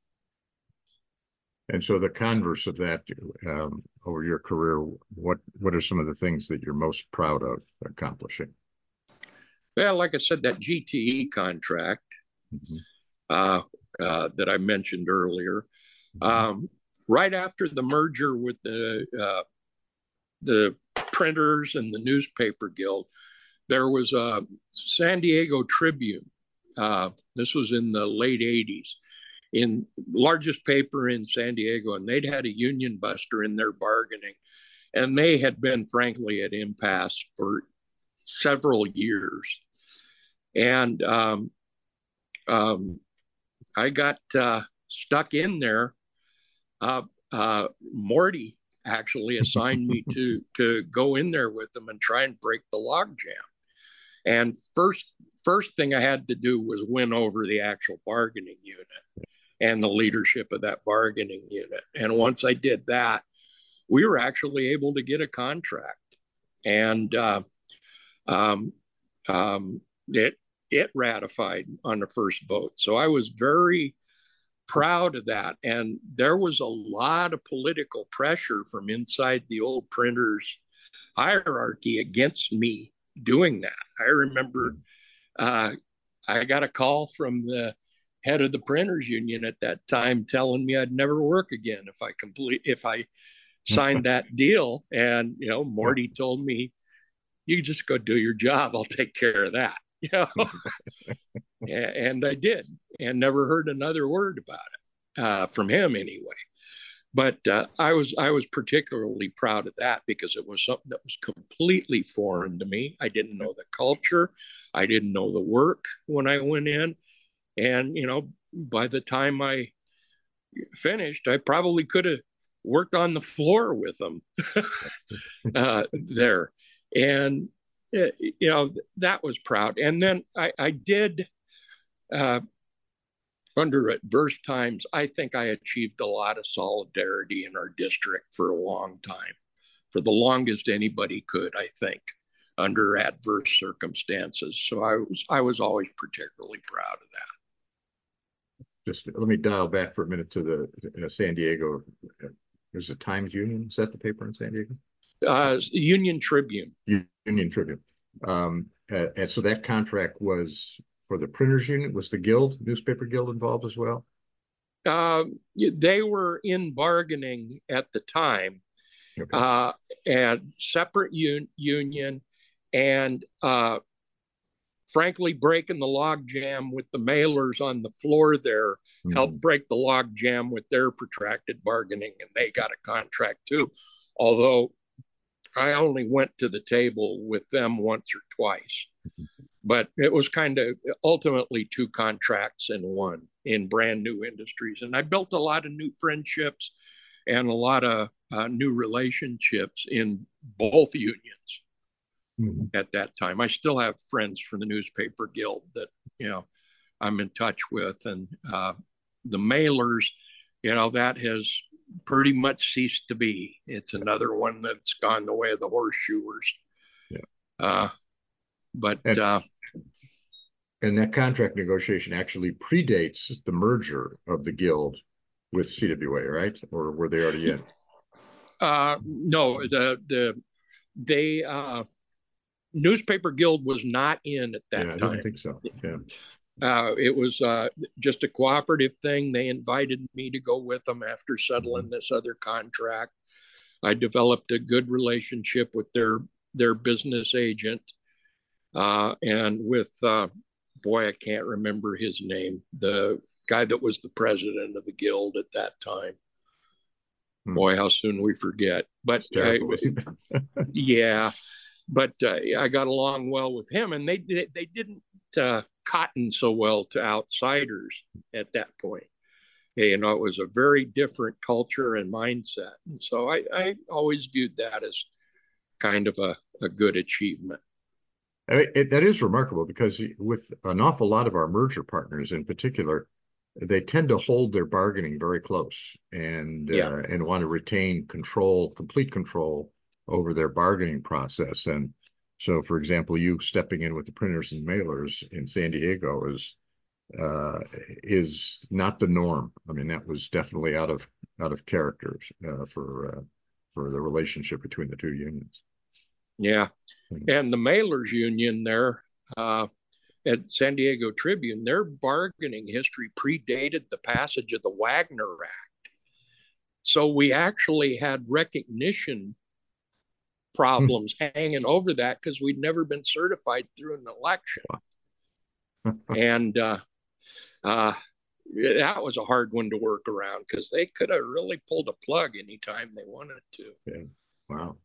And so the converse of that, um, over your career, what what are some of the things that you're most proud of accomplishing? Well, like I said, that G T E contract mm-hmm. uh, uh, that I mentioned earlier, mm-hmm. um, right after the merger with the uh, the printers and the newspaper guild, there was a San Diego Tribune. Uh, this was in the late eighties. In largest paper in San Diego, and they'd had a union buster in their bargaining, and they had been, frankly, at impasse for several years. And um, um, I got uh, stuck in there. Uh, uh, Morty actually assigned me to to go in there with them and try and break the logjam. And first, first thing I had to do was win over the actual bargaining unit and the leadership of that bargaining unit. And once I did that, we were actually able to get a contract, and uh, um, um, it it ratified on the first vote. So I was very proud of that. And there was a lot of political pressure from inside the old printers hierarchy against me doing that. I remember uh, I got a call from the head of the printers union at that time telling me I'd never work again if I complete if I signed that deal. And you know, Morty told me, "You just go do your job. I'll take care of that." You know, and I did, and never heard another word about it uh, from him anyway. But uh, I was I was particularly proud of that because it was something that was completely foreign to me. I didn't know the culture. I didn't know the work when I went in. And, you know, by the time I finished, I probably could have worked on the floor with them uh, there. And, you know, that was proud. And then I, I did, uh, under adverse times, I think I achieved a lot of solidarity in our district for a long time, for the longest anybody could, I think, under adverse circumstances. So I was, I was always particularly proud of that. Just let me dial back for a minute to the uh, San Diego. There's a Times Union. Is that the paper in San Diego? Uh, Union Tribune. Union Tribune. Um, uh, and so that contract was for the printers union. Was the guild, newspaper guild, involved as well? Uh, they were in bargaining at the time, okay. uh, and separate un- union, and uh, frankly, breaking the log jam with the mailers on the floor there mm-hmm. helped break the log jam with their protracted bargaining, and they got a contract too. Although I only went to the table with them once or twice, mm-hmm. but it was kind of ultimately two contracts in one in brand new industries. And I built a lot of new friendships and a lot of uh, new relationships in both unions. Mm-hmm. At that time, I still have friends from the newspaper guild that, you know, I'm in touch with, and uh, the mailers, you know, that has pretty much ceased to be. It's another one that's gone the way of the horseshoers. Yeah. Uh, but and, uh, and that contract negotiation actually predates the merger of the guild with C W A, right? Or were they already in? Uh, no, the the they. Uh, Newspaper Guild was not in at that yeah, I time. didn't think so. Yeah. Uh, it was uh, just a cooperative thing. They invited me to go with them after settling this other contract. I developed a good relationship with their their business agent, uh, and with uh, boy, I can't remember his name, the guy that was the president of the guild at that time. Hmm. Boy, how soon we forget. But It's terrible, I, isn't it? yeah, but uh, I got along well with him, and they they didn't uh, cotton so well to outsiders at that point. You know, it was a very different culture and mindset, and so I, I always viewed that as kind of a, a good achievement. It, it, that is remarkable because with an awful lot of our merger partners in particular, they tend to hold their bargaining very close and Yeah, uh, and want to retain control, complete control over their bargaining process. And so, for example, you stepping in with the printers and mailers in San Diego is uh, is not the norm. I mean, that was definitely out of out of character uh, for uh, for the relationship between the two unions. yeah, and the mailers union there uh, at San Diego Tribune, their bargaining history predated the passage of the Wagner Act. So we actually had recognition problems hanging over that because we'd never been certified through an election. And uh, uh, that was a hard one to work around because they could have really pulled a plug anytime they wanted to. Yeah. Wow.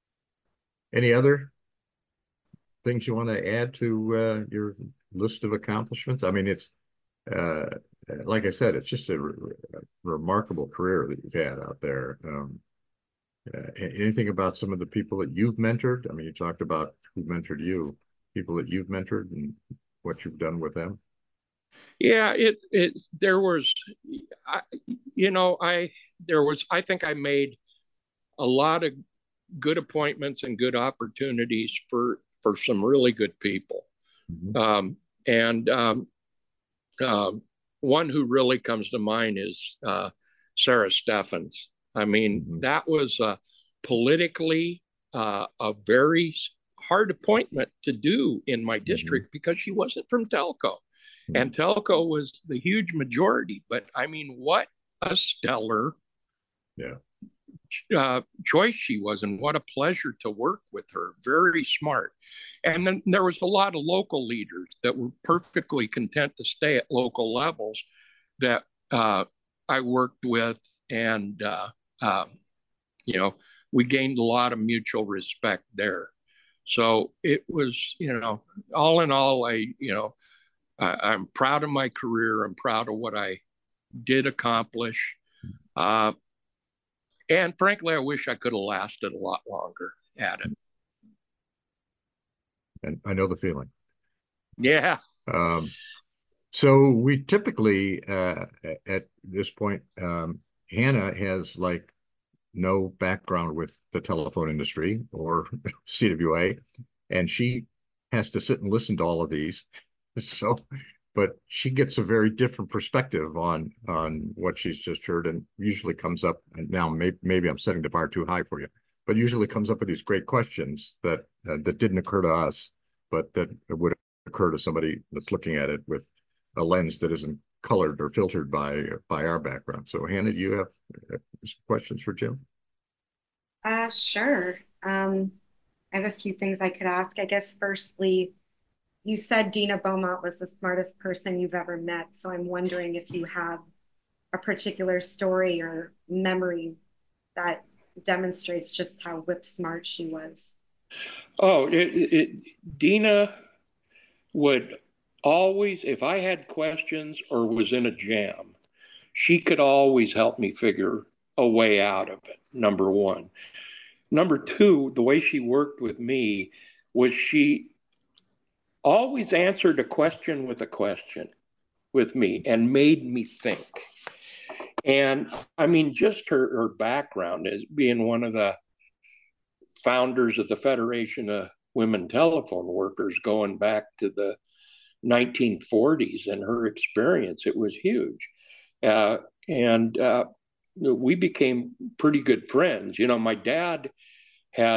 Any other things you want to add to uh, your list of accomplishments? I mean, it's uh, like I said, it's just a, re a remarkable career that you've had out there. Um, uh, anything about some of the people that you've mentored? I mean, you talked about who mentored you, people that you've mentored and what you've done with them. Yeah, it it there was, I, you know, I there was I think I made a lot of good appointments and good opportunities for for some really good people. Mm-hmm. Um, and um, um, One who really comes to mind is uh, Sarah Steffens. I mean, Mm-hmm. that was uh, politically uh, a very hard appointment to do in my Mm-hmm. district because she wasn't from Telco. And Telco was the huge majority. But I mean, what a stellar Yeah. uh, choice she was, and what a pleasure to work with her. Very smart. And then there was a lot of local leaders that were perfectly content to stay at local levels that uh, I worked with, and uh, uh, you know, we gained a lot of mutual respect there. So it was, you know, all in all, I, you know, I, I'm proud of my career. I'm proud of what I did accomplish. Uh, and frankly, I wish I could have lasted a lot longer at it. And I know the feeling. Yeah. Um, so we typically, uh, at this point, um, Hannah has like no background with the telephone industry or C W A, and she has to sit and listen to all of these. So, but she gets a very different perspective on on what she's just heard, and usually comes up. And now, maybe maybe I'm setting the bar too high for you, but usually comes up with these great questions that uh, that didn't occur to us, but that would occur to somebody that's looking at it with a lens that isn't colored or filtered by by our background. So, Hannah, do you have uh, some questions for Jim? Uh, sure. Um, I have a few things I could ask. I guess firstly, you said Dina Beaumont was the smartest person you've ever met. So I'm wondering if you have a particular story or memory that demonstrates just how whip smart she was. Oh, it, it, Dina would always, if I had questions or was in a jam, she could always help me figure a way out of it, number one. Number two, the way she worked with me was she always answered a question with a question with me and made me think. And I mean, just her, her background as being one of the founders of the Federation of Women Telephone Workers going back to the nineteen forties, and her experience, it was huge. Uh, and uh, we became pretty good friends. You know, my dad had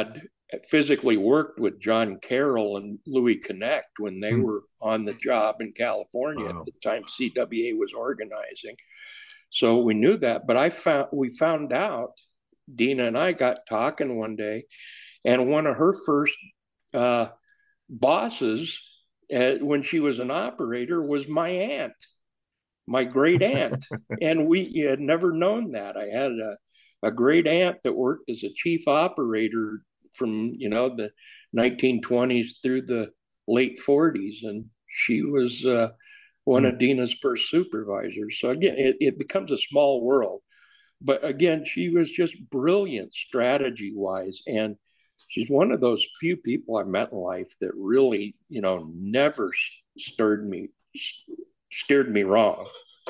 physically worked with John Carroll and Louis Connect when they Hmm. were on the job in California Wow. at the time C W A was organizing. So we knew that, but I found we found out, Dina and I got talking one day, and one of her first uh, bosses uh, when she was an operator was my aunt, my great aunt. And we had never known that. I had a, a great aunt that worked as a chief operator from, you know, the nineteen twenties through the late forties. And she was uh, one Hmm. of Dina's first supervisors. So again, it, it becomes a small world. But again, she was just brilliant strategy wise. And she's one of those few people I met in life that really, you know, never stirred me, steered me wrong.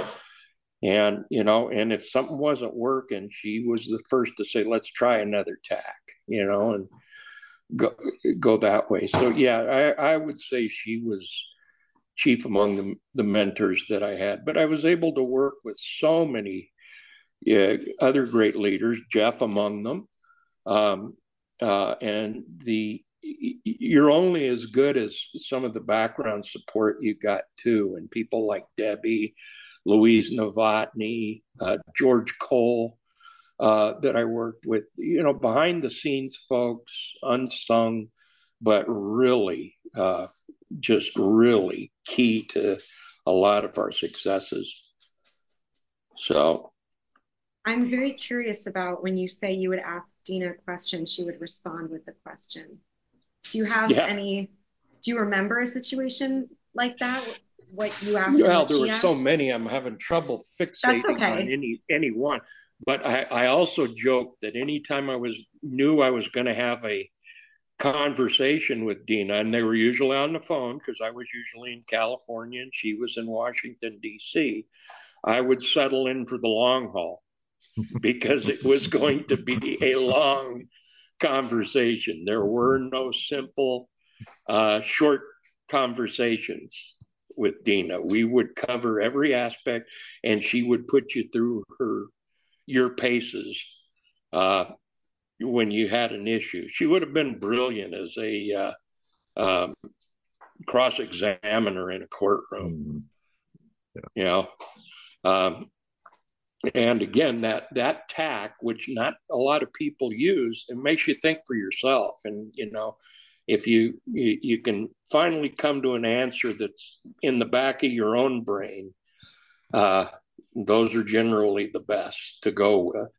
And, you know, and if something wasn't working, she was the first to say, let's try another tack, you know, and go, go that way. So, yeah, I, I would say she was chief among the, the mentors that I had. But I was able to work with so many yeah, other great leaders, Jeff among them. Um, uh, and the you're only as good as some of the background support you got too, and people like Debbie, Louise Novotny, uh, George Cole uh, that I worked with. You know, behind the scenes folks, unsung, but really, uh, just really key to a lot of our successes. So I'm very curious about when you say you would ask Dina a question, she would respond with a question. Do you have yeah, any, do you remember a situation like that? What you asked and well, what there she were so asked? many. I'm having trouble That's fixating on okay. any any one. But I, I also joked that anytime I was knew I was going to have a conversation with Dina, and they were usually on the phone because I was usually in California and she was in Washington D C, I would settle in for the long haul because it was going to be a long conversation. There were no simple, uh, short conversations with Dina. We would cover every aspect, and she would put you through her your paces uh, when you had an issue. She would have been brilliant as a uh, um, cross examiner in a courtroom. Hmm. Yeah. You know, um, and again, that that tack, which not a lot of people use, it makes you think for yourself. And you know, if you, you you can finally come to an answer that's in the back of your own brain, uh, those are generally the best to go with.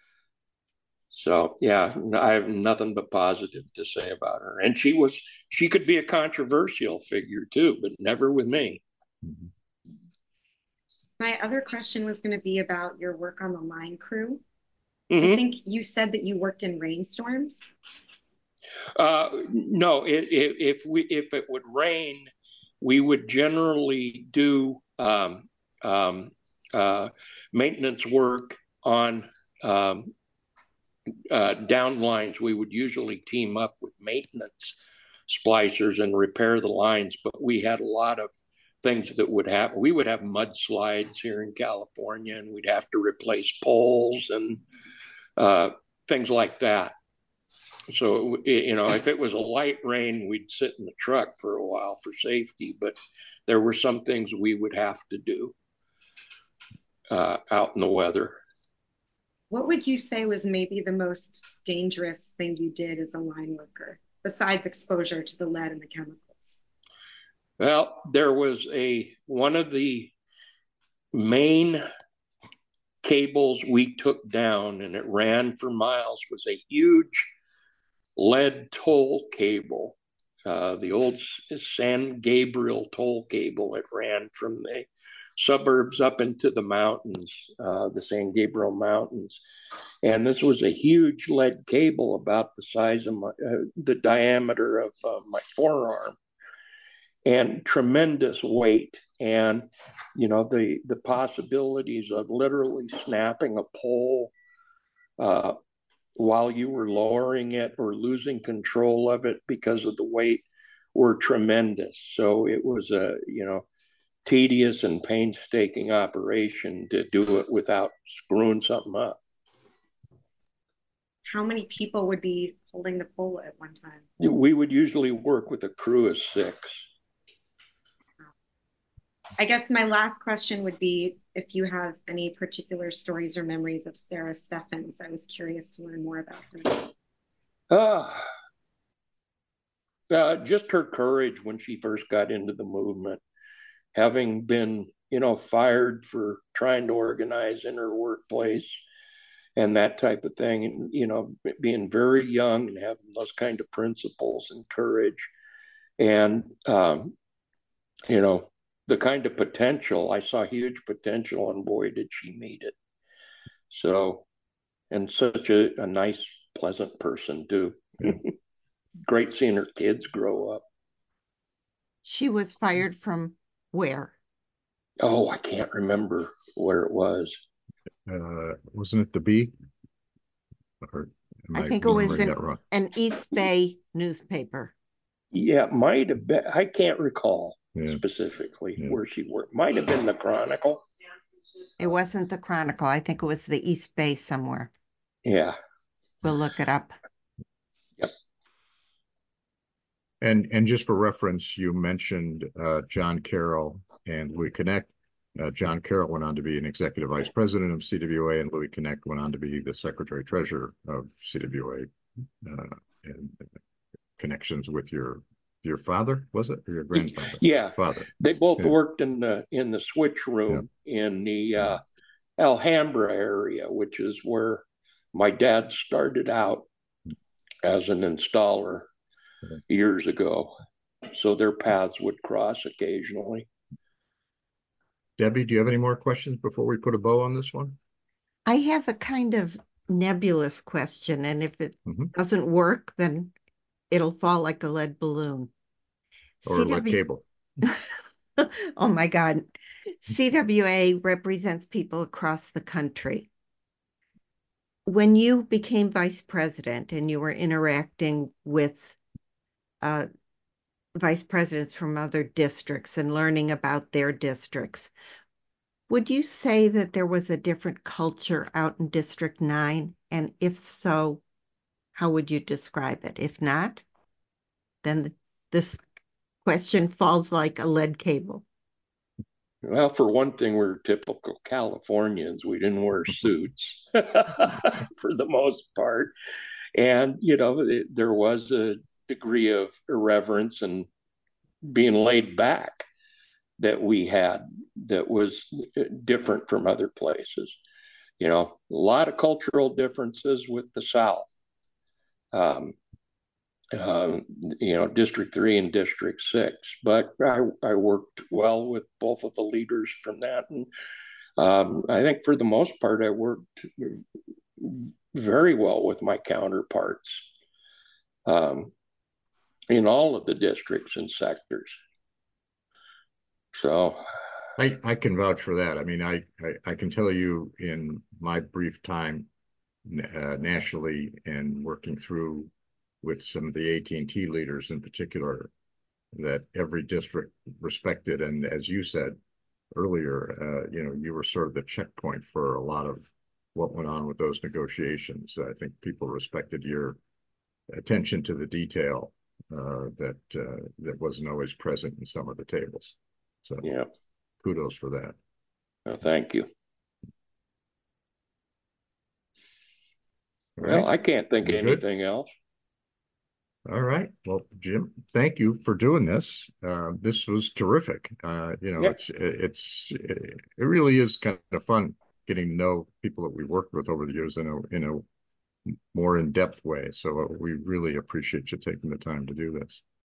So yeah, I have nothing but positive to say about her. And she was she could be a controversial figure too, but never with me. Hmm. My other question was going to be about your work on the line crew. I Mm-hmm. think you said that you worked in rainstorms. Uh, no, it, it, if we if it would rain, we would generally do um, um, uh, maintenance work on um, uh, down lines. We would usually team up with maintenance splicers and repair the lines, but we had a lot of things that would happen. We would have mudslides here in California, and we'd have to replace poles and uh, things like that. So, you know, if it was a light rain, we'd sit in the truck for a while for safety, but there were some things we would have to do uh, out in the weather. What would you say was maybe the most dangerous thing you did as a line worker, besides exposure to the lead and the chemicals? Well, there was a one of the main cables we took down, and it ran for miles, was a huge lead toll cable, uh, the old San Gabriel toll cable. It ran from the suburbs up into the mountains, uh, the San Gabriel Mountains. And this was a huge lead cable about the size of my, uh, the diameter of uh, my forearm, and tremendous weight. And, you know, the, the possibilities of literally snapping a pole uh, while you were lowering it or losing control of it because of the weight were tremendous. So it was a, you know, tedious and painstaking operation to do it without screwing something up. how many people would be holding the pole at one time? We would usually work with a crew of six. I guess my last question would be if you have any particular stories or memories of Sarah Steffens. I was curious to learn more about her. Uh, uh, just her courage when she first got into the movement, having been, you know, fired for trying to organize in her workplace and that type of thing. And, you know, being very young and having those kind of principles and courage. And, um, you know, the kind of potential, I saw huge potential, and boy, did she meet it. So, and such a, a nice, pleasant person, too. Yeah. Great seeing her kids grow up. She was fired from where? Oh, I can't remember where it was. Uh, wasn't it the Bee? Or am I I think it was remembering an, that wrong? an East Bay newspaper. Yeah, it might have been. I can't recall Yeah. specifically Yeah. where she worked. Might have been the Chronicle. It wasn't the Chronicle. I think it was the East Bay somewhere. Yeah. We'll look it up. Yep. And and just for reference, you mentioned uh, John Carroll and Louis Connect. Uh, John Carroll went on to be an executive vice president of C W A, and Louis Connect went on to be the secretary treasurer of C W A. Uh, and connections with your your father, was it, or your grandfather? Yeah, Father. they both Yeah. worked in the in the switch room yeah. in the uh, Alhambra area, which is where my dad started out as an installer yeah. years ago. So their paths would cross occasionally. Debbie, do you have any more questions before we put a bow on this one? I have a kind of nebulous question, and if it mm-hmm. doesn't work, then it'll fall like a lead balloon. Or C W... lead cable. Oh my God. C W A represents people across the country. When you became vice president and you were interacting with uh, vice presidents from other districts and learning about their districts, would you say that there was a different culture out in District nine? And if so, how would you describe it? If not, then this question falls like a lead cable. Well, for one thing, we're typical Californians. We didn't wear suits for the most part. And, you know, it, there was a degree of irreverence and being laid back that we had that was different from other places. You know, a lot of cultural differences with the South. Um, uh, you know, District three and District six. But I, I worked well with both of the leaders from that. And um, I think for the most part, I worked very well with my counterparts um, in all of the districts and sectors. So I, I can vouch for that. I mean, I, I, I can tell you in my brief time uh, nationally and working through with some of the A T and T leaders in particular, that every district respected. And as you said earlier, uh, you know, you were sort of the checkpoint for a lot of what went on with those negotiations. I think people respected your attention to the detail uh, that uh, that wasn't always present in some of the tables. So yeah, kudos for that. Well, thank you. All well, right. I can't think of anything good? else. All right. Well, Jim, thank you for doing this. Uh, this was terrific. Uh, you know, yeah. it's it's it really is kind of fun getting to know people that we worked with over the years in a in a more in-depth way. So we really appreciate you taking the time to do this.